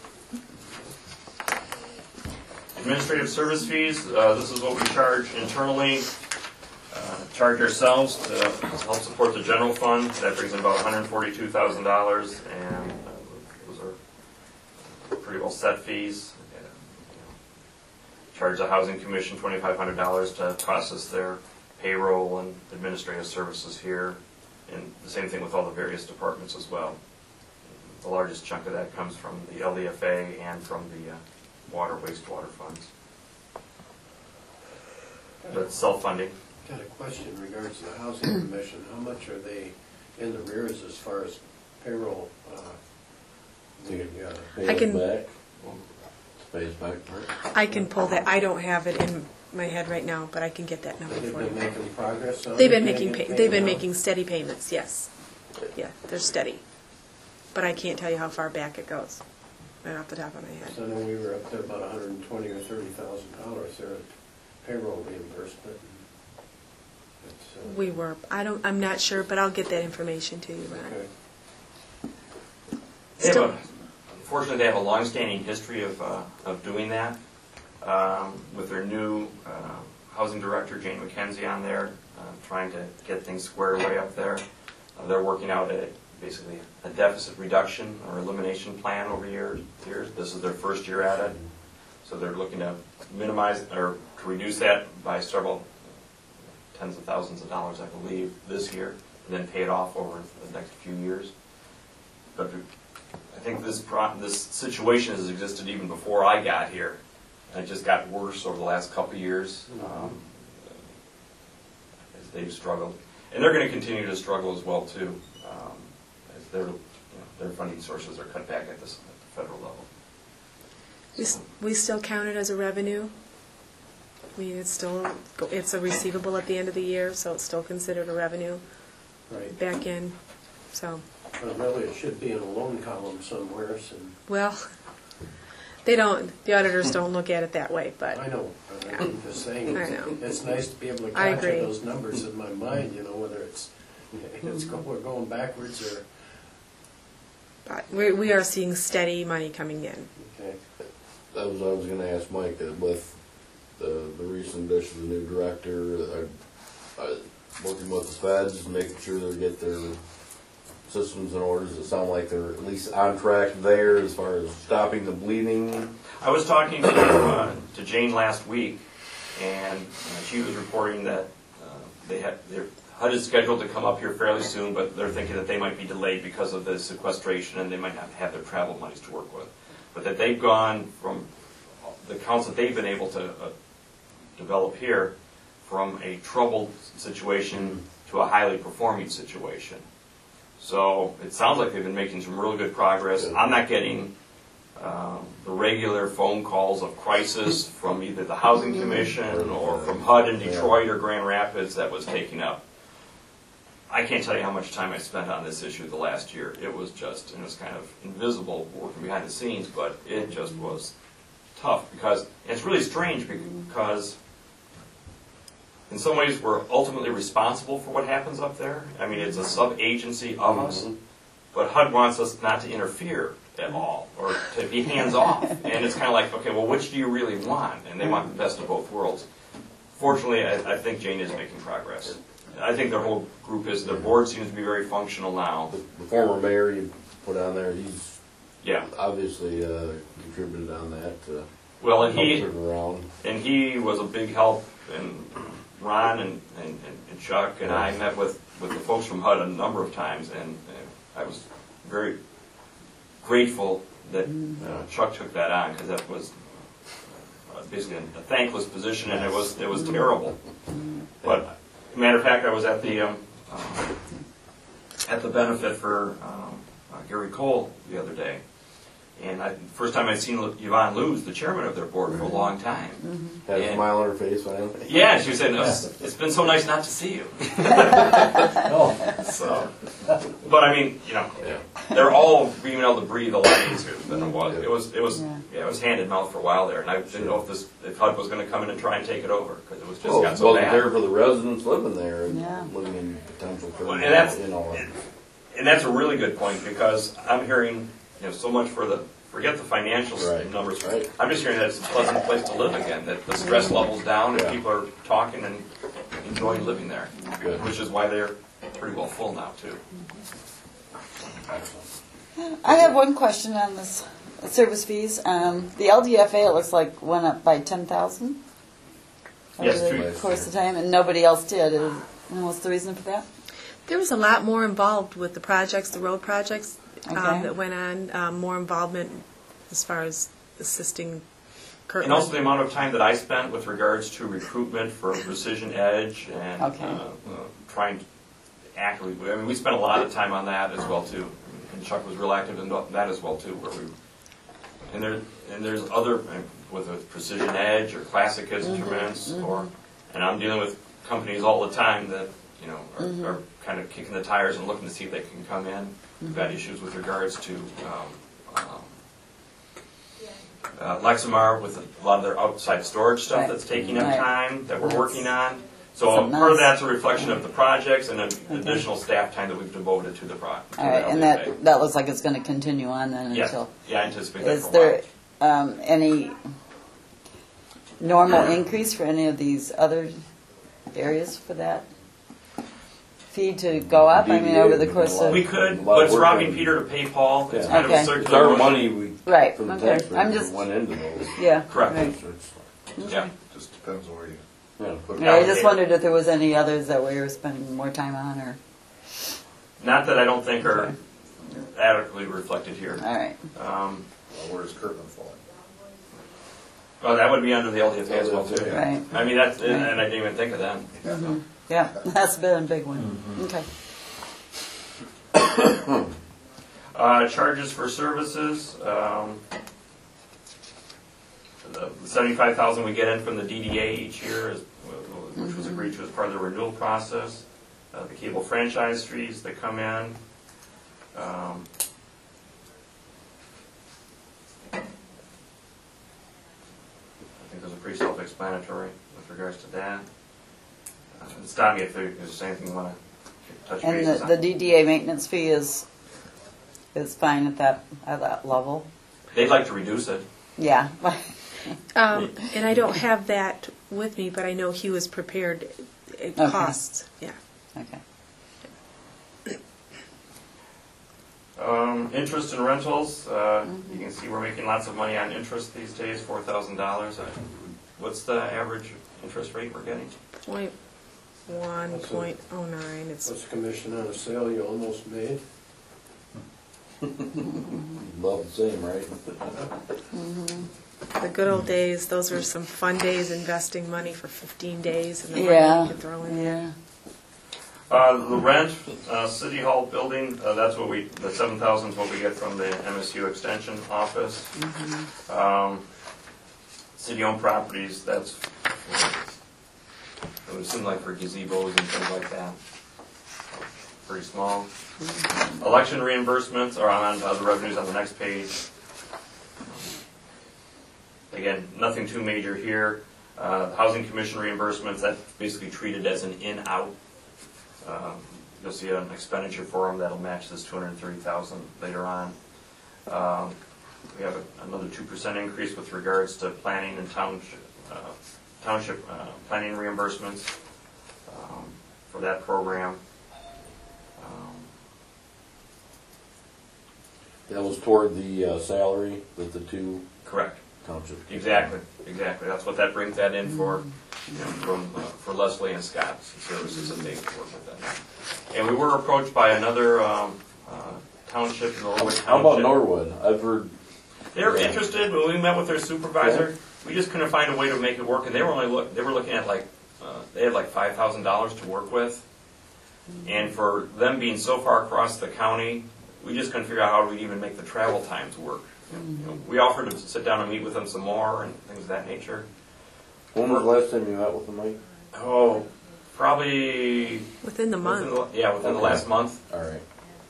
[SPEAKER 2] Administrative service fees, this is what we charge internally, charge ourselves to help support the general fund. That brings in about $142,000, and those are pretty well set fees. Charge the Housing Commission $2,500 to process their payroll and administrative services here, and the same thing with all the various departments as well. The largest chunk of that comes from the LDFA and from the water, wastewater funds. But self-funding.
[SPEAKER 1] Got a question in regards to the Housing Commission. How much are they in the rears as far as payroll?
[SPEAKER 3] I can-
[SPEAKER 6] back. Pays back part.
[SPEAKER 3] I can pull that. I don't have it in my head right now, but I can get that number
[SPEAKER 1] They've
[SPEAKER 3] for
[SPEAKER 1] been
[SPEAKER 3] you.
[SPEAKER 1] making progress on it?
[SPEAKER 3] They've been
[SPEAKER 1] Can I
[SPEAKER 3] making
[SPEAKER 1] get paid
[SPEAKER 3] they've been
[SPEAKER 1] now?
[SPEAKER 3] making steady payments. Yes, yeah, they're steady, but I can't tell you how far back it goes, right off the top of my head.
[SPEAKER 1] So I know we were up to about $120,000 or $30,000 there at payroll reimbursement. It's,
[SPEAKER 3] We were. I'm not sure, but I'll get that information to you, Ron.
[SPEAKER 1] okay.
[SPEAKER 2] Unfortunately, they have a long-standing history of doing that. With their new housing director, Jane McKenzie, on there, trying to get things squared away up there. They're working out basically a deficit reduction or elimination plan over years. This is their first year at it. So they're looking to minimize or to reduce that by several tens of thousands of dollars, I believe, this year, and then pay it off over the next few years. But I think this situation has existed even before I got here. And it just got worse over the last couple of years as they've struggled. And they're going to continue to struggle as well, too, as their funding sources are cut back at the federal level.
[SPEAKER 3] We still count it as a revenue. I mean, it's a receivable at the end of the year, so it's still considered a revenue
[SPEAKER 1] Right.
[SPEAKER 3] back in. So
[SPEAKER 1] Well, really, it should be in a loan column somewhere, so,
[SPEAKER 3] Well, they don't, the auditors don't look at it that way, but
[SPEAKER 1] I know, but I'm just saying,
[SPEAKER 3] I know.
[SPEAKER 1] it's nice to be able to
[SPEAKER 3] I
[SPEAKER 1] capture
[SPEAKER 3] agree.
[SPEAKER 1] those numbers in my mind, whether we're going backwards or,
[SPEAKER 3] but we are seeing steady money coming in.
[SPEAKER 1] okay.
[SPEAKER 6] That was what I was gonna ask Mike, with the recent addition of the new director, working with the feds, making sure they get their systems and orders that sound like they're at least on track there as far as stopping the bleeding.
[SPEAKER 2] I was talking to Jane last week, and she was reporting that their HUD is scheduled to come up here fairly soon, but they're thinking that they might be delayed because of the sequestration, and they might not have their travel monies to work with. But that they've gone from the accounts that they've been able to develop here from a troubled situation to a highly performing situation. So it sounds like they've been making some really good progress. I'm not getting the regular phone calls of crisis from either the Housing Commission or from HUD in Detroit or Grand Rapids that was taking up. I can't tell you how much time I spent on this issue the last year. It was kind of invisible working behind the scenes, but it just was tough because it's really strange because in some ways we're ultimately responsible for what happens up there. I mean, it's a sub-agency of us, but HUD wants us not to interfere at all or to be hands-off. And it's kind of like, okay, well, which do you really want? And they want the best of both worlds. Fortunately, I think Jane is making progress. I think their whole group is, their board seems to be very functional now.
[SPEAKER 6] The former mayor you put on there, he's
[SPEAKER 2] Yeah.
[SPEAKER 6] obviously contributed on that.
[SPEAKER 2] Well, and
[SPEAKER 6] help
[SPEAKER 2] he
[SPEAKER 6] turn around.
[SPEAKER 2] was a big help, and Ron and Chuck and I met with the folks from HUD a number of times, and I was very grateful that Chuck took that on, because that was basically a thankless position, and it was terrible. But matter of fact, I was at the benefit for Gary Cole the other day, and first time I'd seen Yvonne Luz, the chairman of their board, for a long time.
[SPEAKER 6] Had a
[SPEAKER 2] And-
[SPEAKER 6] smile on her face finally.
[SPEAKER 2] Yeah, she said, "It's been so nice not to see you."
[SPEAKER 7] Oh,
[SPEAKER 2] So, but I mean,
[SPEAKER 6] Yeah.
[SPEAKER 2] they're all being able to breathe a lot easier than it was. It was hand and mouth for a while there, and I didn't know if HUD was going to come in and try and take it over because it was just
[SPEAKER 6] Oh,
[SPEAKER 2] got
[SPEAKER 6] it
[SPEAKER 2] so
[SPEAKER 6] wasn't there
[SPEAKER 2] bad.
[SPEAKER 6] for the residents living there and
[SPEAKER 4] Yeah.
[SPEAKER 6] living in potential
[SPEAKER 2] Well,
[SPEAKER 6] turmoil,
[SPEAKER 2] and that's-
[SPEAKER 6] that.
[SPEAKER 2] And that's a really good point, because I'm hearing so much forget the financial
[SPEAKER 6] Right,
[SPEAKER 2] numbers.
[SPEAKER 6] right.
[SPEAKER 2] I'm just hearing that it's a pleasant place to live again, that the stress level's down and
[SPEAKER 6] Yeah.
[SPEAKER 2] people are talking and enjoying living there,
[SPEAKER 6] Good.
[SPEAKER 2] which is why they're pretty well full now too.
[SPEAKER 4] I have one question on this service fees. The LDFA, it looks like, went up by 10,000
[SPEAKER 2] Yes,
[SPEAKER 4] over
[SPEAKER 2] true.
[SPEAKER 4] the course of time, and nobody else did. And what's the reason for that?
[SPEAKER 3] There was a lot more involved with the projects, the road projects
[SPEAKER 4] Okay.
[SPEAKER 3] that went on, more involvement as far as assisting Kirtland.
[SPEAKER 2] And also the amount of time that I spent with regards to recruitment for Precision Edge and
[SPEAKER 4] Okay.
[SPEAKER 2] trying to actively, I mean, we spent a lot of time on that as well too. And Chuck was real active in that as well too, where and there's other, whether it's Precision Edge or Classic Instruments, and I'm dealing with companies all the time that, are kind of kicking the tires and looking to see if they can come in. We've got issues with regards to Leximar with a lot of their outside storage stuff
[SPEAKER 4] Right.
[SPEAKER 2] that's taking up
[SPEAKER 4] Right.
[SPEAKER 2] time that we're
[SPEAKER 4] That's
[SPEAKER 2] working on. So
[SPEAKER 4] something
[SPEAKER 2] part of
[SPEAKER 4] else.
[SPEAKER 2] that's a reflection of the projects and an additional staff time that we've devoted to the project.
[SPEAKER 4] All right, and that looks like it's going to continue on then
[SPEAKER 2] Yeah,
[SPEAKER 4] until...
[SPEAKER 2] yeah, I anticipate that
[SPEAKER 4] Is
[SPEAKER 2] for a
[SPEAKER 4] there
[SPEAKER 2] while.
[SPEAKER 4] any normal increase for any of these other areas for that fee to go up? I mean, over the course of...
[SPEAKER 2] We could,
[SPEAKER 6] A lot
[SPEAKER 2] but
[SPEAKER 6] of
[SPEAKER 2] it's
[SPEAKER 6] work
[SPEAKER 2] robbing
[SPEAKER 6] on-
[SPEAKER 2] Peter to pay Paul. It's
[SPEAKER 6] Yeah.
[SPEAKER 2] kind of
[SPEAKER 4] Okay.
[SPEAKER 2] a
[SPEAKER 6] It's
[SPEAKER 2] circular
[SPEAKER 6] our
[SPEAKER 2] motion.
[SPEAKER 6] money we,
[SPEAKER 4] Right,
[SPEAKER 6] from the
[SPEAKER 4] okay.
[SPEAKER 6] taxpayers
[SPEAKER 4] I'm
[SPEAKER 6] that
[SPEAKER 4] just...
[SPEAKER 6] went into those.
[SPEAKER 4] Yeah,
[SPEAKER 2] Correct.
[SPEAKER 4] right.
[SPEAKER 2] Yeah.
[SPEAKER 5] Just depends on where you
[SPEAKER 6] Yeah.
[SPEAKER 5] put it.
[SPEAKER 4] Yeah, I just wondered if there was any others that we were spending more time on, or...
[SPEAKER 2] Not that I don't think are adequately reflected here.
[SPEAKER 4] All right.
[SPEAKER 5] Where's Kirtland falling?
[SPEAKER 2] Well, that would be under the LDFA as well too.
[SPEAKER 4] Right.
[SPEAKER 2] I mean, that's, and I didn't even think of that.
[SPEAKER 4] Yeah, that's been a big one. Okay.
[SPEAKER 2] Charges for services, the $75,000 we get in from the DDA each year, which was agreed to as part of the renewal process. The cable franchise fees that come in. I think those are pretty self-explanatory with regards to that. Stop me if there's anything you want to touch
[SPEAKER 4] And
[SPEAKER 2] bases on.
[SPEAKER 4] the DDA maintenance fee is fine at that level?
[SPEAKER 2] They'd like to reduce it.
[SPEAKER 4] Yeah.
[SPEAKER 3] And I don't have that with me, but I know he was prepared. It
[SPEAKER 4] Okay.
[SPEAKER 3] costs, yeah.
[SPEAKER 4] Okay.
[SPEAKER 2] Interest and rentals, you can see we're making lots of money on interest these days, $4,000. What's the average interest rate we're getting?
[SPEAKER 3] 0.1, 0.09, it's,
[SPEAKER 1] What's the commission on a sale you almost made?
[SPEAKER 6] About the same, right?
[SPEAKER 3] the good old days, those were some fun days, investing money for 15 days and the
[SPEAKER 4] Yeah.
[SPEAKER 3] money you could throw in there.
[SPEAKER 4] Yeah.
[SPEAKER 2] The rent, City Hall building, that's what the 7,000 is what we get from the MSU Extension Office. City-owned properties, that's, it would seem like for gazebos and things like that. Pretty small. Election reimbursements are on the revenues on the next page. Again, nothing too major here. Housing Commission reimbursements, that's basically treated as an in-out. You'll see an expenditure for them that'll match this $230,000 later on. We have another 2% increase with regards to planning and township planning reimbursements for that program.
[SPEAKER 6] That was toward the salary that the two
[SPEAKER 2] Correct.
[SPEAKER 6] townships.
[SPEAKER 2] Exactly. That's what that brings that in for, for Leslie and Scott's services that they work with them. And we were approached by another township, Norwood Township.
[SPEAKER 6] How about Norwood? I've heard.
[SPEAKER 2] They're interested. When we met with their supervisor, we just couldn't find a way to make it work. And they were looking at they had like $5,000 to work with. And for them being so far across the county, we just couldn't figure out how we'd even make the travel times work. We offered to sit down and meet with them some more and things of that nature.
[SPEAKER 6] When was the last time you met with them, Mike?
[SPEAKER 2] Oh, probably
[SPEAKER 3] Within the month.
[SPEAKER 2] within the last month.
[SPEAKER 6] All right.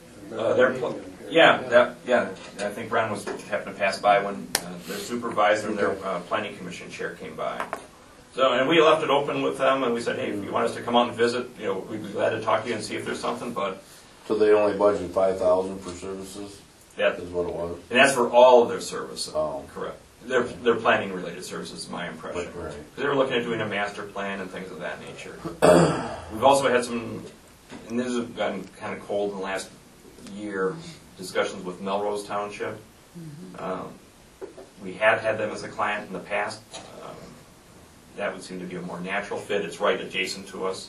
[SPEAKER 2] I think Brown was happened to pass by when their supervisor and their planning commission chair came by. So, and we left it open with them, and we said, hey, if you want us to come out and visit, we'd be glad to talk to you and see if there's something. But
[SPEAKER 6] So they only budgeted $5,000 for services.
[SPEAKER 2] that
[SPEAKER 6] Is what it was.
[SPEAKER 2] and that's for all of their services.
[SPEAKER 6] Oh.
[SPEAKER 2] Correct. Their planning related services, is my impression.
[SPEAKER 6] Right.
[SPEAKER 2] They were looking at doing a master plan and things of that nature. We've also had some, and this has gotten kind of cold in the last year, discussions with Melrose Township. We have had them as a client in the past. That would seem to be a more natural fit. It's right adjacent to us.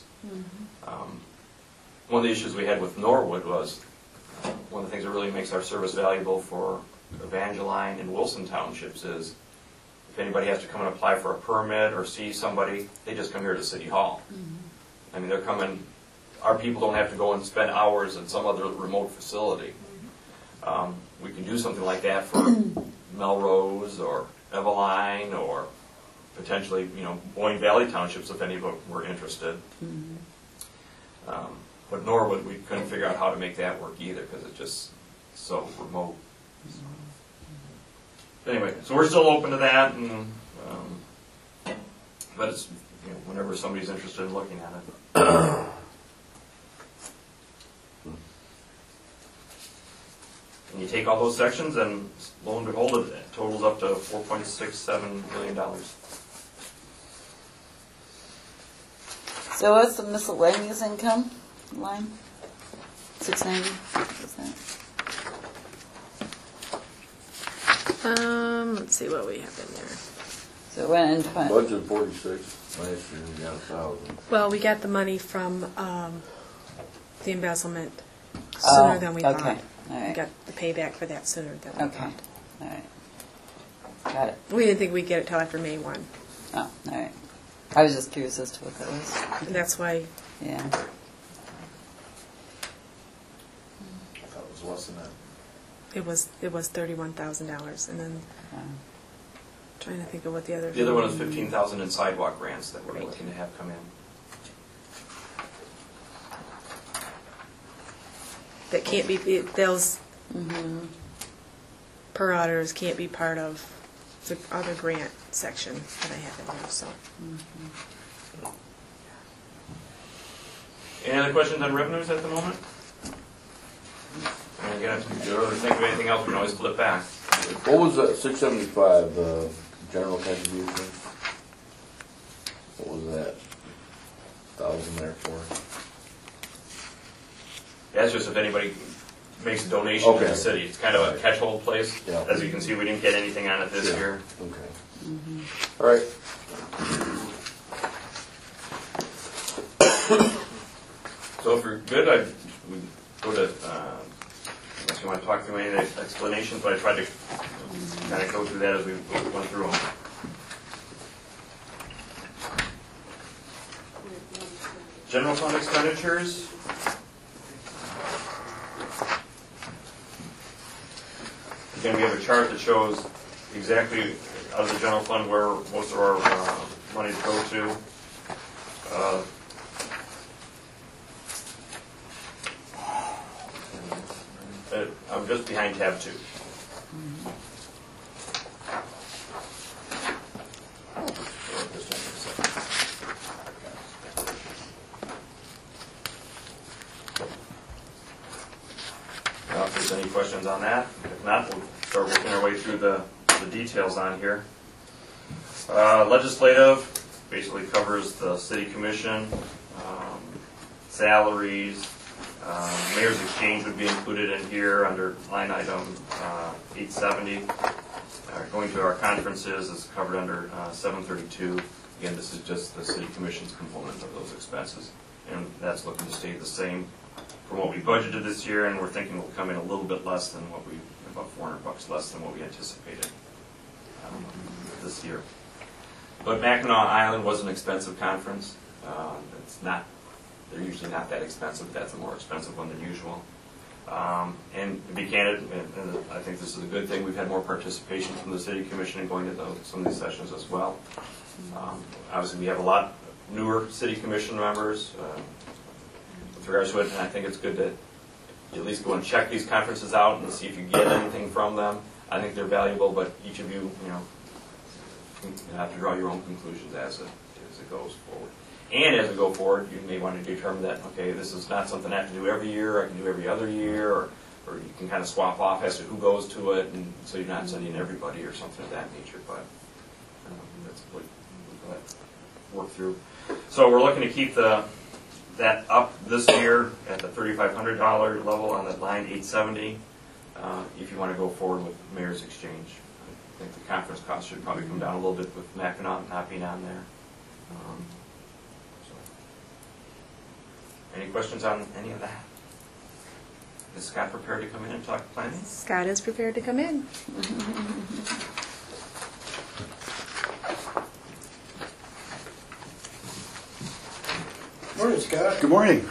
[SPEAKER 2] One of the issues we had with Norwood was one of the things that really makes our service valuable for Evangeline and Wilson Townships is if anybody has to come and apply for a permit or see somebody, they just come here to City Hall. I mean, they're coming, our people don't have to go and spend hours at some other remote facility. We can do something like that for Melrose or Eveline or potentially, Boyne Valley Townships if any of them were interested. But Norwood, we couldn't figure out how to make that work either because it's just so remote. Anyway, so we're still open to that, and but it's whenever somebody's interested in looking at it. And you take all those sections, and lo and behold, it totals up to $4.67 million.
[SPEAKER 4] So what's the miscellaneous income line? 690. What's that?
[SPEAKER 3] Let's see what we have in there.
[SPEAKER 4] So it went in 20.
[SPEAKER 6] Budget 46. Last year we got 1,000.
[SPEAKER 3] Well, we got the money from the embezzlement sooner than we thought.
[SPEAKER 4] Okay. All
[SPEAKER 3] We
[SPEAKER 4] right.
[SPEAKER 3] got the payback for that sooner than we
[SPEAKER 4] Okay.
[SPEAKER 3] thought.
[SPEAKER 4] All right. Got it.
[SPEAKER 3] We didn't think we'd get it till after May 1.
[SPEAKER 4] Oh, all right. I was just curious as to what that was.
[SPEAKER 3] And that's why,
[SPEAKER 4] Yeah.
[SPEAKER 5] I thought it was less than that.
[SPEAKER 3] it was $31,000, and then trying to think of what the other.
[SPEAKER 2] The other one is $15,000 in sidewalk grants that we're looking to have come in.
[SPEAKER 3] that can't be, those per auditors can't be part of the other grant section that I have in there, so.
[SPEAKER 2] Any other questions on revenues at the moment? And again, if you ever think of anything else, we can always flip back.
[SPEAKER 6] What was that, 675, the general contribution? What was that? 1,000 there for?
[SPEAKER 2] That's just if anybody makes a donation to the
[SPEAKER 6] Okay.
[SPEAKER 2] city. It's kind of a catch-hold place.
[SPEAKER 6] Yeah.
[SPEAKER 2] As you can see, we didn't get anything on it this
[SPEAKER 6] Yeah.
[SPEAKER 2] year.
[SPEAKER 6] Okay. All right.
[SPEAKER 2] So if you're good, we go to, unless you want to talk through any of the explanations, but I tried to kind of go through that as we went through them. General fund expenditures. Again, we have a chart that shows exactly out of the general fund where most of our monies go to. I'm just behind tab 2. Now, if there's any questions on that, if not, we'll start working our way through the details on here. Legislative basically covers the city commission, salaries. Mayor's exchange would be included in here under line item 870. Going to our conferences is covered under 732. Again, this is just the city commission's component of those expenses, and that's looking to stay the same from what we budgeted this year, and we're thinking we'll come in a little bit less than what we, about $400 less than what we anticipated this year. But Mackinac Island was an expensive conference. It's not. They're usually not that expensive. That's a more expensive one than usual. And to be candid, and I think this is a good thing, we've had more participation from the city commission in going to some of these sessions as well. Obviously, we have a lot newer city commission members with regards to it, and I think it's good to at least go and check these conferences out and see if you get anything from them. I think they're valuable, but each of you, you have to draw your own conclusions as it goes forward. And as we go forward, you may want to determine that, okay, this is not something I have to do every year, I can do every other year, or you can kind of swap off as to who goes to it, and so you're not sending everybody or something of that nature, but that's what we'll work through. So we're looking to keep that up this year at the $3,500 level on that line 870 if you want to go forward with Mayor's Exchange. I think the conference cost should probably come down a little bit with Mackinac not being on there. Any questions on any of that? Is Scott prepared to come in and talk planning?
[SPEAKER 3] Scott is prepared to come in.
[SPEAKER 1] Morning, Scott.
[SPEAKER 8] Good morning.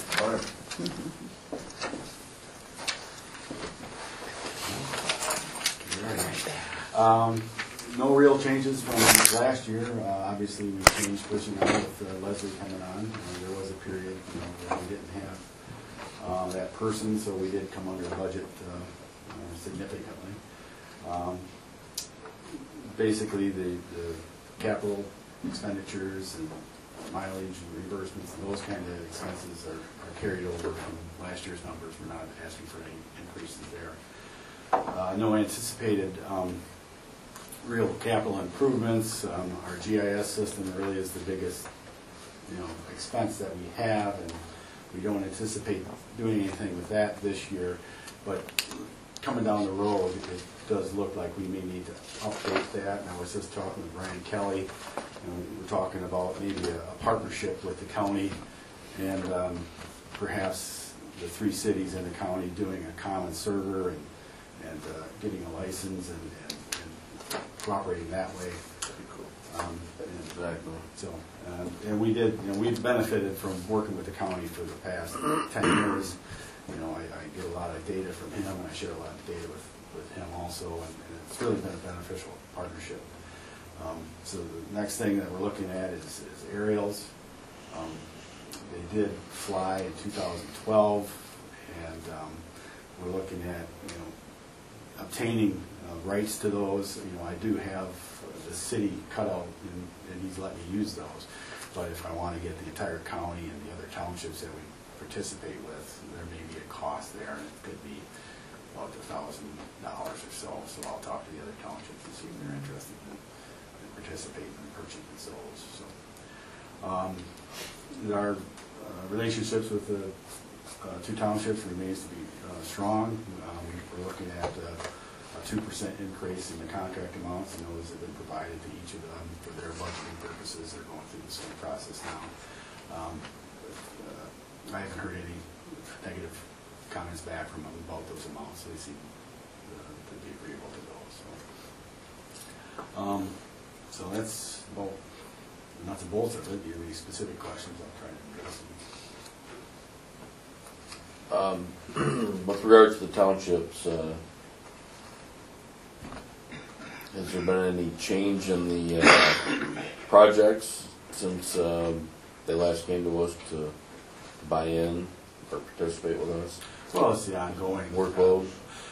[SPEAKER 8] No real changes from last year. Obviously, we changed pushing on with Leslie coming on. There was a period where we didn't have that person, so we did come under budget significantly. Basically, the capital expenditures and mileage and reimbursements and those kind of expenses are carried over from last year's numbers. We're not asking for any increases there. No anticipated real capital improvements. Our GIS system really is the biggest expense that we have, and we don't anticipate doing anything with that this year. But coming down the road, it does look like we may need to update that. And I was just talking with Brian Kelly, and we're talking about maybe a partnership with the county and perhaps the 3 cities in the county doing a common server and getting a license and cooperating that way.
[SPEAKER 6] Exactly.
[SPEAKER 8] So, and we did, we've benefited from working with the county for the past 10 years. I get a lot of data from him, and I share a lot of data with him also, and it's really been a beneficial partnership. So the next thing that we're looking at is aerials. They did fly in 2012, and we're looking at, obtaining rights to those. I do have the city cutout, and he's let me use those. But if I want to get the entire county and the other townships that we participate with, there may be a cost there, and it could be about $1,000 or so. So I'll talk to the other townships and see if they're interested in participating in purchasing those. So our relationships with the two townships remains to be strong. We're looking at a 2% increase in the contract amounts, and those have been provided to each of them for their budgeting purposes. They're going through the same process now. I haven't heard any negative comments back from them about those amounts. They seem to be agreeable to those. So that's about the nuts and bolts of it. Do you have any specific questions? I'll try to address them.
[SPEAKER 6] With regards to the townships, has there been any change in the projects since they last came to us to buy in or participate with us?
[SPEAKER 8] Well, it's the ongoing
[SPEAKER 6] Workload?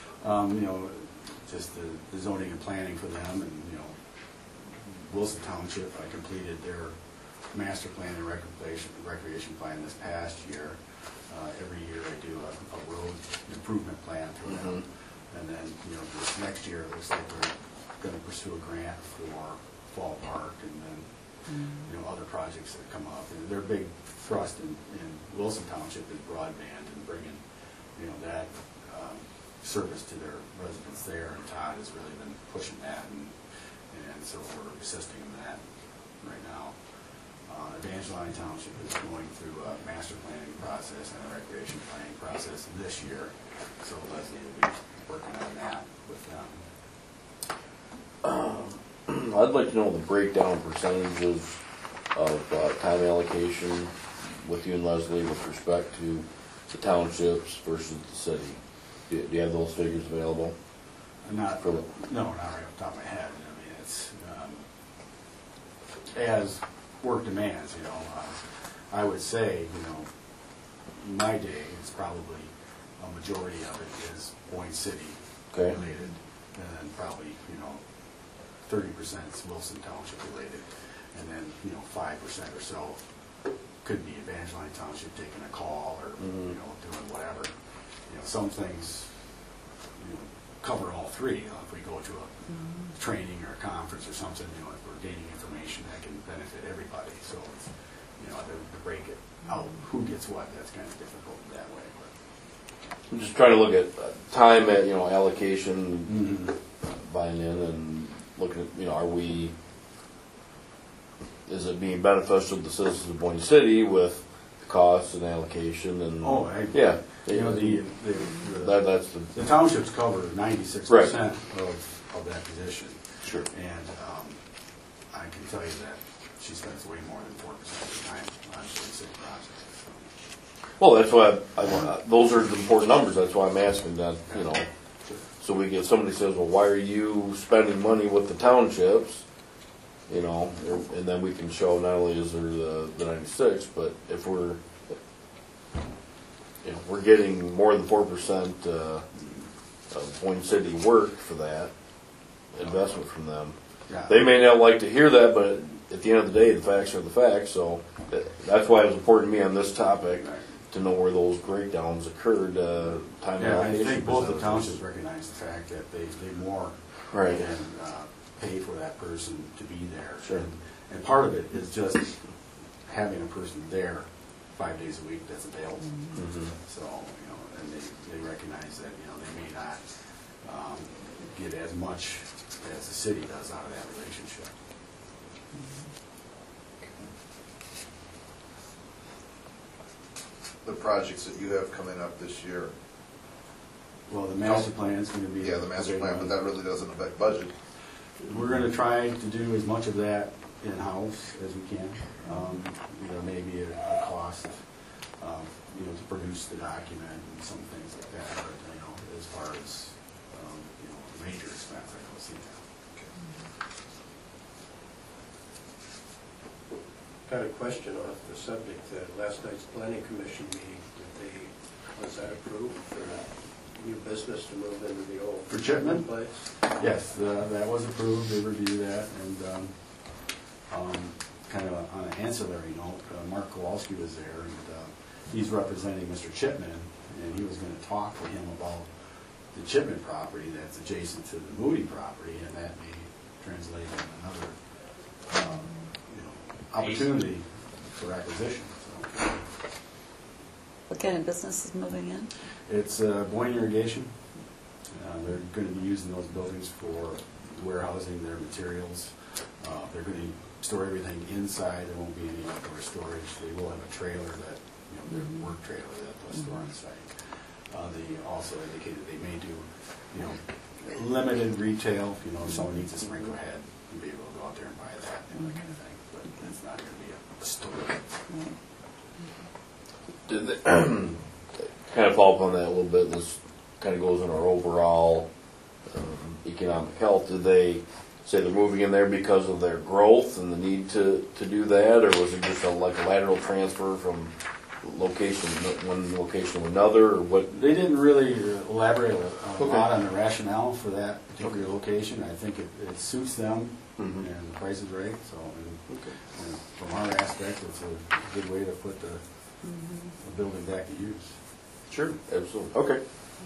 [SPEAKER 8] Just the zoning and planning for them, and Wilson Township, I completed their master plan and recreation plan this past year. Every year I do a road improvement plan for them. And then, this next year, it looks like they're going to pursue a grant for Fall Park, and then, other projects that come up. And their big thrust in Wilson Township is broadband and bringing, that service to their residents there. And Todd has really been pushing that, and so we're assisting in that right now. Evangeline Township is going through a master planning process and a recreation planning process this year, so Leslie will be working on that with them.
[SPEAKER 6] I'd like to know the breakdown percentages of time allocation with you and Leslie with respect to the townships versus the city. Do you have those figures available?
[SPEAKER 8] No, not right off the top of my head. I mean, it's as work demands. I would say, my day is probably a majority of it is Boyne City related, and then probably 30% is Wilson Township related, and then 5% or so could be Evangeline Township taking a call or doing whatever. Some things cover all three. If we go to a training or a conference or something, if we're gaining information that can benefit everybody. So it's, to break it out, who gets what, that's kind of difficult that way. But
[SPEAKER 6] I'm just trying to look at time at, allocation, buying in, and looking at, is it being beneficial to the citizens of Boyne City with the costs and allocation and that's
[SPEAKER 8] the townships cover 96% of that position.
[SPEAKER 6] Sure.
[SPEAKER 8] And I can tell you that she spends way more than 4% of the time on city projects.
[SPEAKER 6] Well, that's why those are the important numbers. That's why I'm asking that, so we get somebody says, well, why are you spending money with the townships? And then we can show not only is there the 96, but if we're getting more than 4% of Boyne City work for that investment from them.
[SPEAKER 8] Yeah.
[SPEAKER 6] They may not like to hear that, but at the end of the day, the facts are the facts. So that's why it was important to me on this topic to know where those breakdowns occurred. Time allocation.
[SPEAKER 8] I think both the townships recognize the fact that they more than pay for that person to be there.
[SPEAKER 6] Sure.
[SPEAKER 8] And part of it is just having a person there 5 days a week that's available. So, and they recognize that, they may not get as much as the city does out of that relationship.
[SPEAKER 5] The projects that you have coming up this year.
[SPEAKER 8] Well, the master plan is going to be...
[SPEAKER 5] Yeah, the master plan, but that really doesn't affect budget.
[SPEAKER 8] We're going to try to do as much of that in-house as we can. There may be a cost, to produce the document and some things like that. But as far as major expense, I don't see that.
[SPEAKER 1] Got a question off the subject. Last night's planning commission meeting, did they Was that approved for new business to move into the old?
[SPEAKER 8] For Chipman?
[SPEAKER 1] Place?
[SPEAKER 8] Yes, that was approved, they reviewed that, and kind of on an ancillary note, Mark Kowalski was there, and he's representing Mr. Chipman, and he was going to talk to him about the Chipman property that's adjacent to the Moody property, and that may translate into another opportunity for acquisition. So.
[SPEAKER 4] What kind of business is moving in?
[SPEAKER 8] It's Boyne Irrigation. They're going to be using those buildings for warehousing their materials. They're going to store everything inside. There won't be any outdoor storage. They will have a trailer that, their work trailer that they'll store on site. They also indicated they may do, limited retail. If someone needs a sprinkler head, you'll be able to go out there and buy that, that kind of thing. But it's not going to be a store.
[SPEAKER 6] Did they, kind of follow up on that a little bit, this kind of goes in our overall economic health. Did they say they're moving in there because of their growth and the need to do that, or was it just like a lateral transfer from one location to another, or what?
[SPEAKER 8] They didn't really elaborate a lot on the rationale for that particular location. I think it suits them, and the price is right. So, and from our aspect, it's a good way to put the building back to use.
[SPEAKER 6] Sure, absolutely. Okay.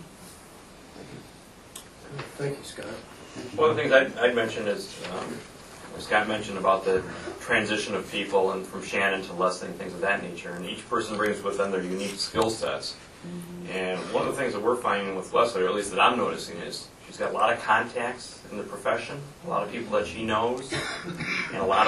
[SPEAKER 1] Thank you, Scott.
[SPEAKER 2] One of the things I'd mention is, Scott mentioned about the transition of people and from Shannon to Leslie and things of that nature, and each person brings with them their unique skill sets. And one of the things that we're finding with Leslie, or at least that I'm noticing, is she's got a lot of contacts in the profession, a lot of people that she knows, and a lot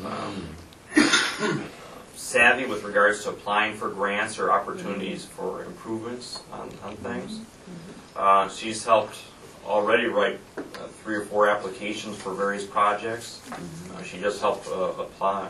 [SPEAKER 2] of savvy with regards to applying for grants or opportunities for improvements on things. She's helped already write 3 or 4 applications for various projects. She just helped apply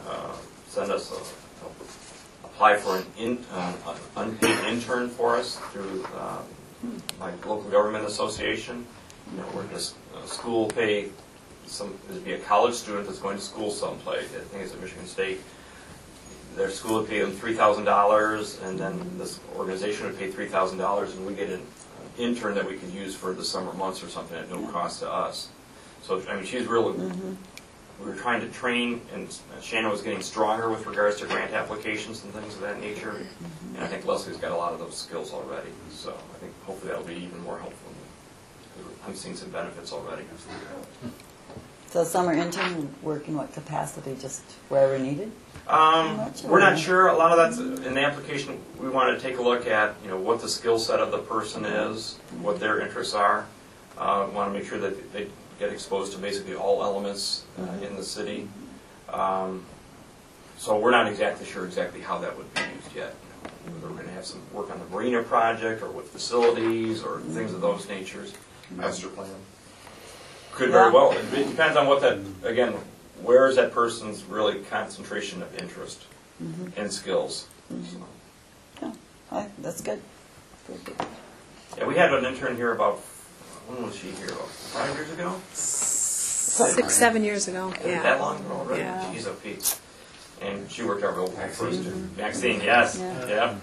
[SPEAKER 2] for an unpaid intern for us through my local government association. Where this school pay there'd be a college student that's going to school someplace. I think it's at Michigan State. Their school would pay them $3,000, and then this organization would pay $3,000, and we get an intern that we could use for the summer months or something at no cost to us. So, I mean, she's really, we were trying to train, and Shannon was getting stronger with regards to grant applications and things of that nature. And I think Leslie's got a lot of those skills already. So I think hopefully that'll be even more helpful. I'm seeing some benefits already.
[SPEAKER 4] So summer intern work in what capacity? Just wherever needed?
[SPEAKER 2] We're not sure. A lot of that's in the application. We want to take a look at what the skill set of the person is, what their interests are. We want to make sure that they get exposed to basically all elements in the city. So we're not exactly sure how that would be used yet. Whether we're going to have some work on the marina project or with facilities or things of those natures.
[SPEAKER 5] Master plan.
[SPEAKER 2] Could very well. It depends on what that, again, where is that person's really concentration of interest and skills.
[SPEAKER 4] That's good.
[SPEAKER 2] Yeah, we had an intern here about, when was she here, about 5 years ago?
[SPEAKER 3] 6, 7 years ago. Yeah.
[SPEAKER 2] That long ago already?
[SPEAKER 3] Yeah.
[SPEAKER 2] She's a Pete. And she worked out real first. Maxine, yes. Yeah.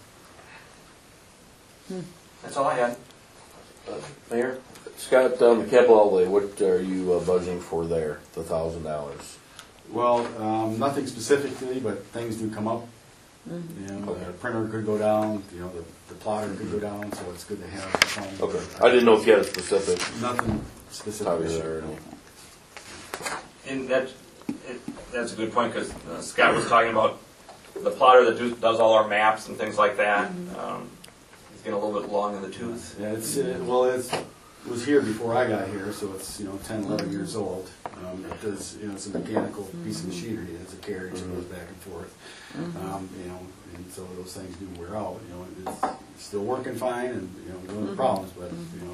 [SPEAKER 2] That's all I had.
[SPEAKER 6] Mayor? Scott, the capital outlay, what are you budgeting for there, the $1,000?
[SPEAKER 8] Well, nothing specifically, but things do come up. The printer could go down, the plotter could go down, so it's good to have the phone.
[SPEAKER 6] Okay. I didn't know if you had a specific.
[SPEAKER 8] Nothing specific.
[SPEAKER 6] There.
[SPEAKER 2] And that's a good point, because Scott was talking about the plotter that does all our maps and things like that. He's getting a little bit long in the tooth.
[SPEAKER 8] Yeah, it was here before I got here, so it's 10, 11 years old. It does, it's a mechanical piece of machinery. It's a carriage that goes back and forth. And so those things do wear out. It's still working fine, and no problems. But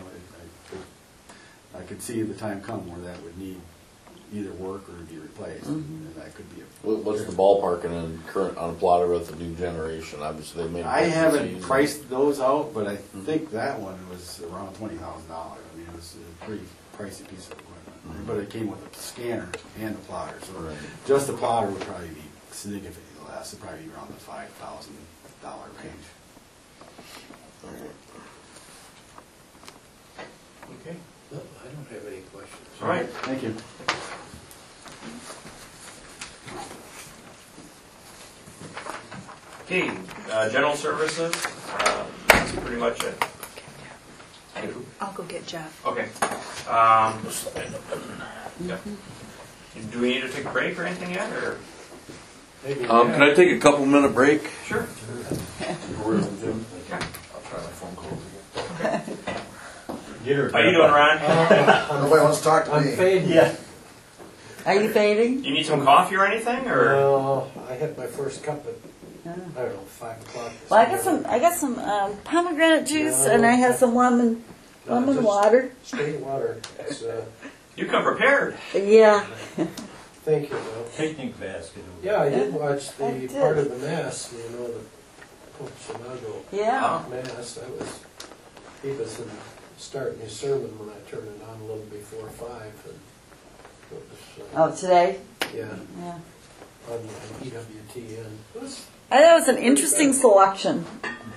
[SPEAKER 8] I could see the time come where that would need either work or be replaced. And that could be
[SPEAKER 6] What's the ballpark in current on a plotter with the new generation? Obviously, they made.
[SPEAKER 8] I haven't priced those out, but I think that one was around $20,000. I mean, it was a pretty pricey piece of equipment. But it came with a scanner and a plotter, so just the plotter would probably be significantly less. It'd probably be around the $5,000 range.
[SPEAKER 2] Okay.
[SPEAKER 1] No, I don't have any questions.
[SPEAKER 2] All right.
[SPEAKER 8] Thank you.
[SPEAKER 2] Okay, general services, that's pretty much it.
[SPEAKER 3] I'll go get Jeff.
[SPEAKER 2] Okay. Yeah. Do we need to take a break or anything yet, or?
[SPEAKER 1] Maybe
[SPEAKER 6] Can I take a couple-minute break?
[SPEAKER 2] Sure.
[SPEAKER 6] Where's Jim?
[SPEAKER 2] Yeah.
[SPEAKER 5] I'll try my phone calls again.
[SPEAKER 7] Get her.
[SPEAKER 2] How you doing, Ron?
[SPEAKER 5] Nobody wants to talk to
[SPEAKER 1] I'm
[SPEAKER 5] me.
[SPEAKER 1] fading.
[SPEAKER 7] Yeah.
[SPEAKER 4] Are you fading?
[SPEAKER 2] You need some coffee or anything, or?
[SPEAKER 1] No, I had my first cup at, I don't know, 5 o'clock. this
[SPEAKER 4] Well,
[SPEAKER 1] morning.
[SPEAKER 4] I got some pomegranate juice,
[SPEAKER 1] No.
[SPEAKER 4] and I had some lemon
[SPEAKER 1] just
[SPEAKER 4] water.
[SPEAKER 1] Straight water. It's,
[SPEAKER 2] You come prepared.
[SPEAKER 4] Yeah.
[SPEAKER 1] thank you, Bill.
[SPEAKER 7] Picnic basket.
[SPEAKER 1] Yeah, I did watch
[SPEAKER 4] I
[SPEAKER 1] the
[SPEAKER 4] did.
[SPEAKER 1] part of the mass, you know, the Pope Sinago
[SPEAKER 4] Yeah.
[SPEAKER 1] mass. That was, he was starting his sermon when I turned it on a little before 5. And it was,
[SPEAKER 4] Oh, today?
[SPEAKER 1] yeah,
[SPEAKER 4] Yeah.
[SPEAKER 1] on EWTN. It was,
[SPEAKER 4] I thought it was an interesting selection.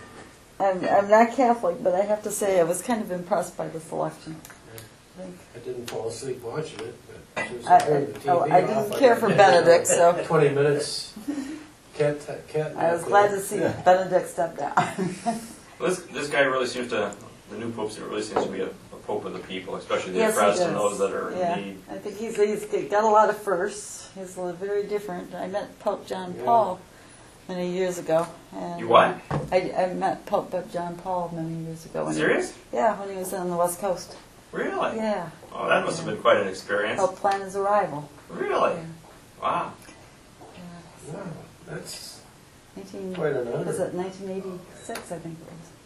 [SPEAKER 4] I'm not Catholic, but I have to say I was kind of impressed by the selection. I think.
[SPEAKER 1] I didn't fall asleep watching it, but as soon as I turned the TV off.
[SPEAKER 4] I didn't care for Benedict, so
[SPEAKER 1] 20 minutes. Cat.
[SPEAKER 4] I was glad to see Benedict step down.
[SPEAKER 2] Well, this guy really seems to, the new pope really seems to be a pope of the people, especially the
[SPEAKER 4] Yes, he
[SPEAKER 2] oppressed and
[SPEAKER 4] does.
[SPEAKER 2] those that are
[SPEAKER 4] Yeah,
[SPEAKER 2] in need.
[SPEAKER 4] I think he's got a lot of firsts. He's very different. I met Pope John
[SPEAKER 1] Yeah.
[SPEAKER 4] Paul many years ago. And
[SPEAKER 2] You what?
[SPEAKER 4] I met Pope John Paul many years ago. When
[SPEAKER 2] Serious?
[SPEAKER 4] Yeah, when he was on the West Coast.
[SPEAKER 2] Really?
[SPEAKER 4] Yeah,
[SPEAKER 2] Oh, that must have been quite an experience.
[SPEAKER 4] helped plan his arrival.
[SPEAKER 2] Really?
[SPEAKER 4] Yeah.
[SPEAKER 2] Wow.
[SPEAKER 4] Yeah.
[SPEAKER 1] Wow, that's
[SPEAKER 4] 19,
[SPEAKER 1] quite an honor.
[SPEAKER 4] was it 1986, I think it was.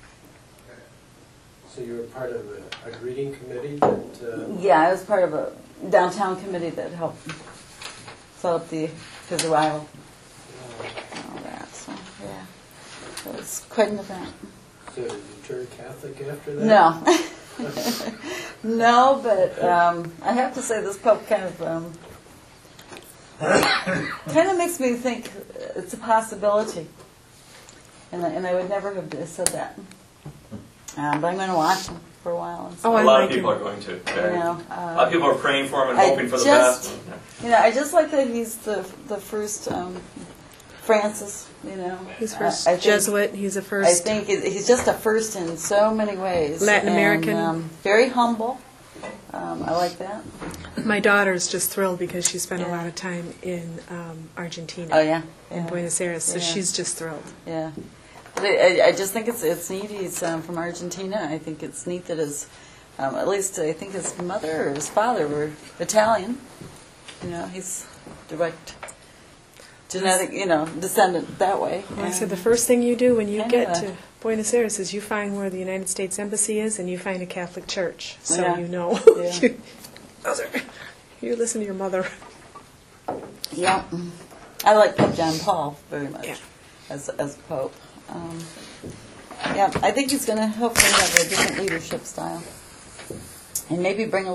[SPEAKER 1] So you were part of a greeting committee that,
[SPEAKER 4] Yeah, I was part of a downtown committee that helped set up his arrival and all that. So, yeah, it was quite an event.
[SPEAKER 1] so did you turn Catholic after that?
[SPEAKER 4] No. No, but I have to say this Pope kind of makes me think it's a possibility. And I would never have said that. But I'm going to watch him for a while. And see.
[SPEAKER 3] Oh, I
[SPEAKER 2] A lot
[SPEAKER 3] like
[SPEAKER 2] of people
[SPEAKER 3] him.
[SPEAKER 2] are going to.
[SPEAKER 4] You know,
[SPEAKER 2] A lot of people are praying for him and
[SPEAKER 4] I
[SPEAKER 2] hoping for the
[SPEAKER 4] just-
[SPEAKER 2] best. Yeah.
[SPEAKER 4] You know, I just like that he's the first Francis. You know,
[SPEAKER 3] He's first
[SPEAKER 4] I think-
[SPEAKER 3] Jesuit. He's a
[SPEAKER 4] I
[SPEAKER 3] first.
[SPEAKER 4] think he's just a first in so many ways.
[SPEAKER 3] Latin
[SPEAKER 4] And,
[SPEAKER 3] American.
[SPEAKER 4] very humble. I like that.
[SPEAKER 3] My daughter's just thrilled because she spent a
[SPEAKER 4] Yeah.
[SPEAKER 3] lot of time in Argentina,
[SPEAKER 4] Oh yeah,
[SPEAKER 3] in
[SPEAKER 4] yeah.
[SPEAKER 3] Buenos Aires, so
[SPEAKER 4] Yeah.
[SPEAKER 3] she's just thrilled.
[SPEAKER 4] Yeah, but I just think it's neat. He's from Argentina. I think it's neat that his, at least I think his mother or his father were Italian. You know, he's direct genetic, descendant that way.
[SPEAKER 3] Well, I said the first thing you do when you get
[SPEAKER 4] Anyway.
[SPEAKER 3] to Buenos Aires is you find where the United States Embassy is and you find a Catholic church, so
[SPEAKER 4] Yeah.
[SPEAKER 3] you know.
[SPEAKER 4] Yeah.
[SPEAKER 3] You listen to your mother.
[SPEAKER 4] Yeah, I like Pope John Paul very much
[SPEAKER 3] Yeah.
[SPEAKER 4] as Pope. Yeah, I think he's going to hopefully have a different leadership style, and maybe bring a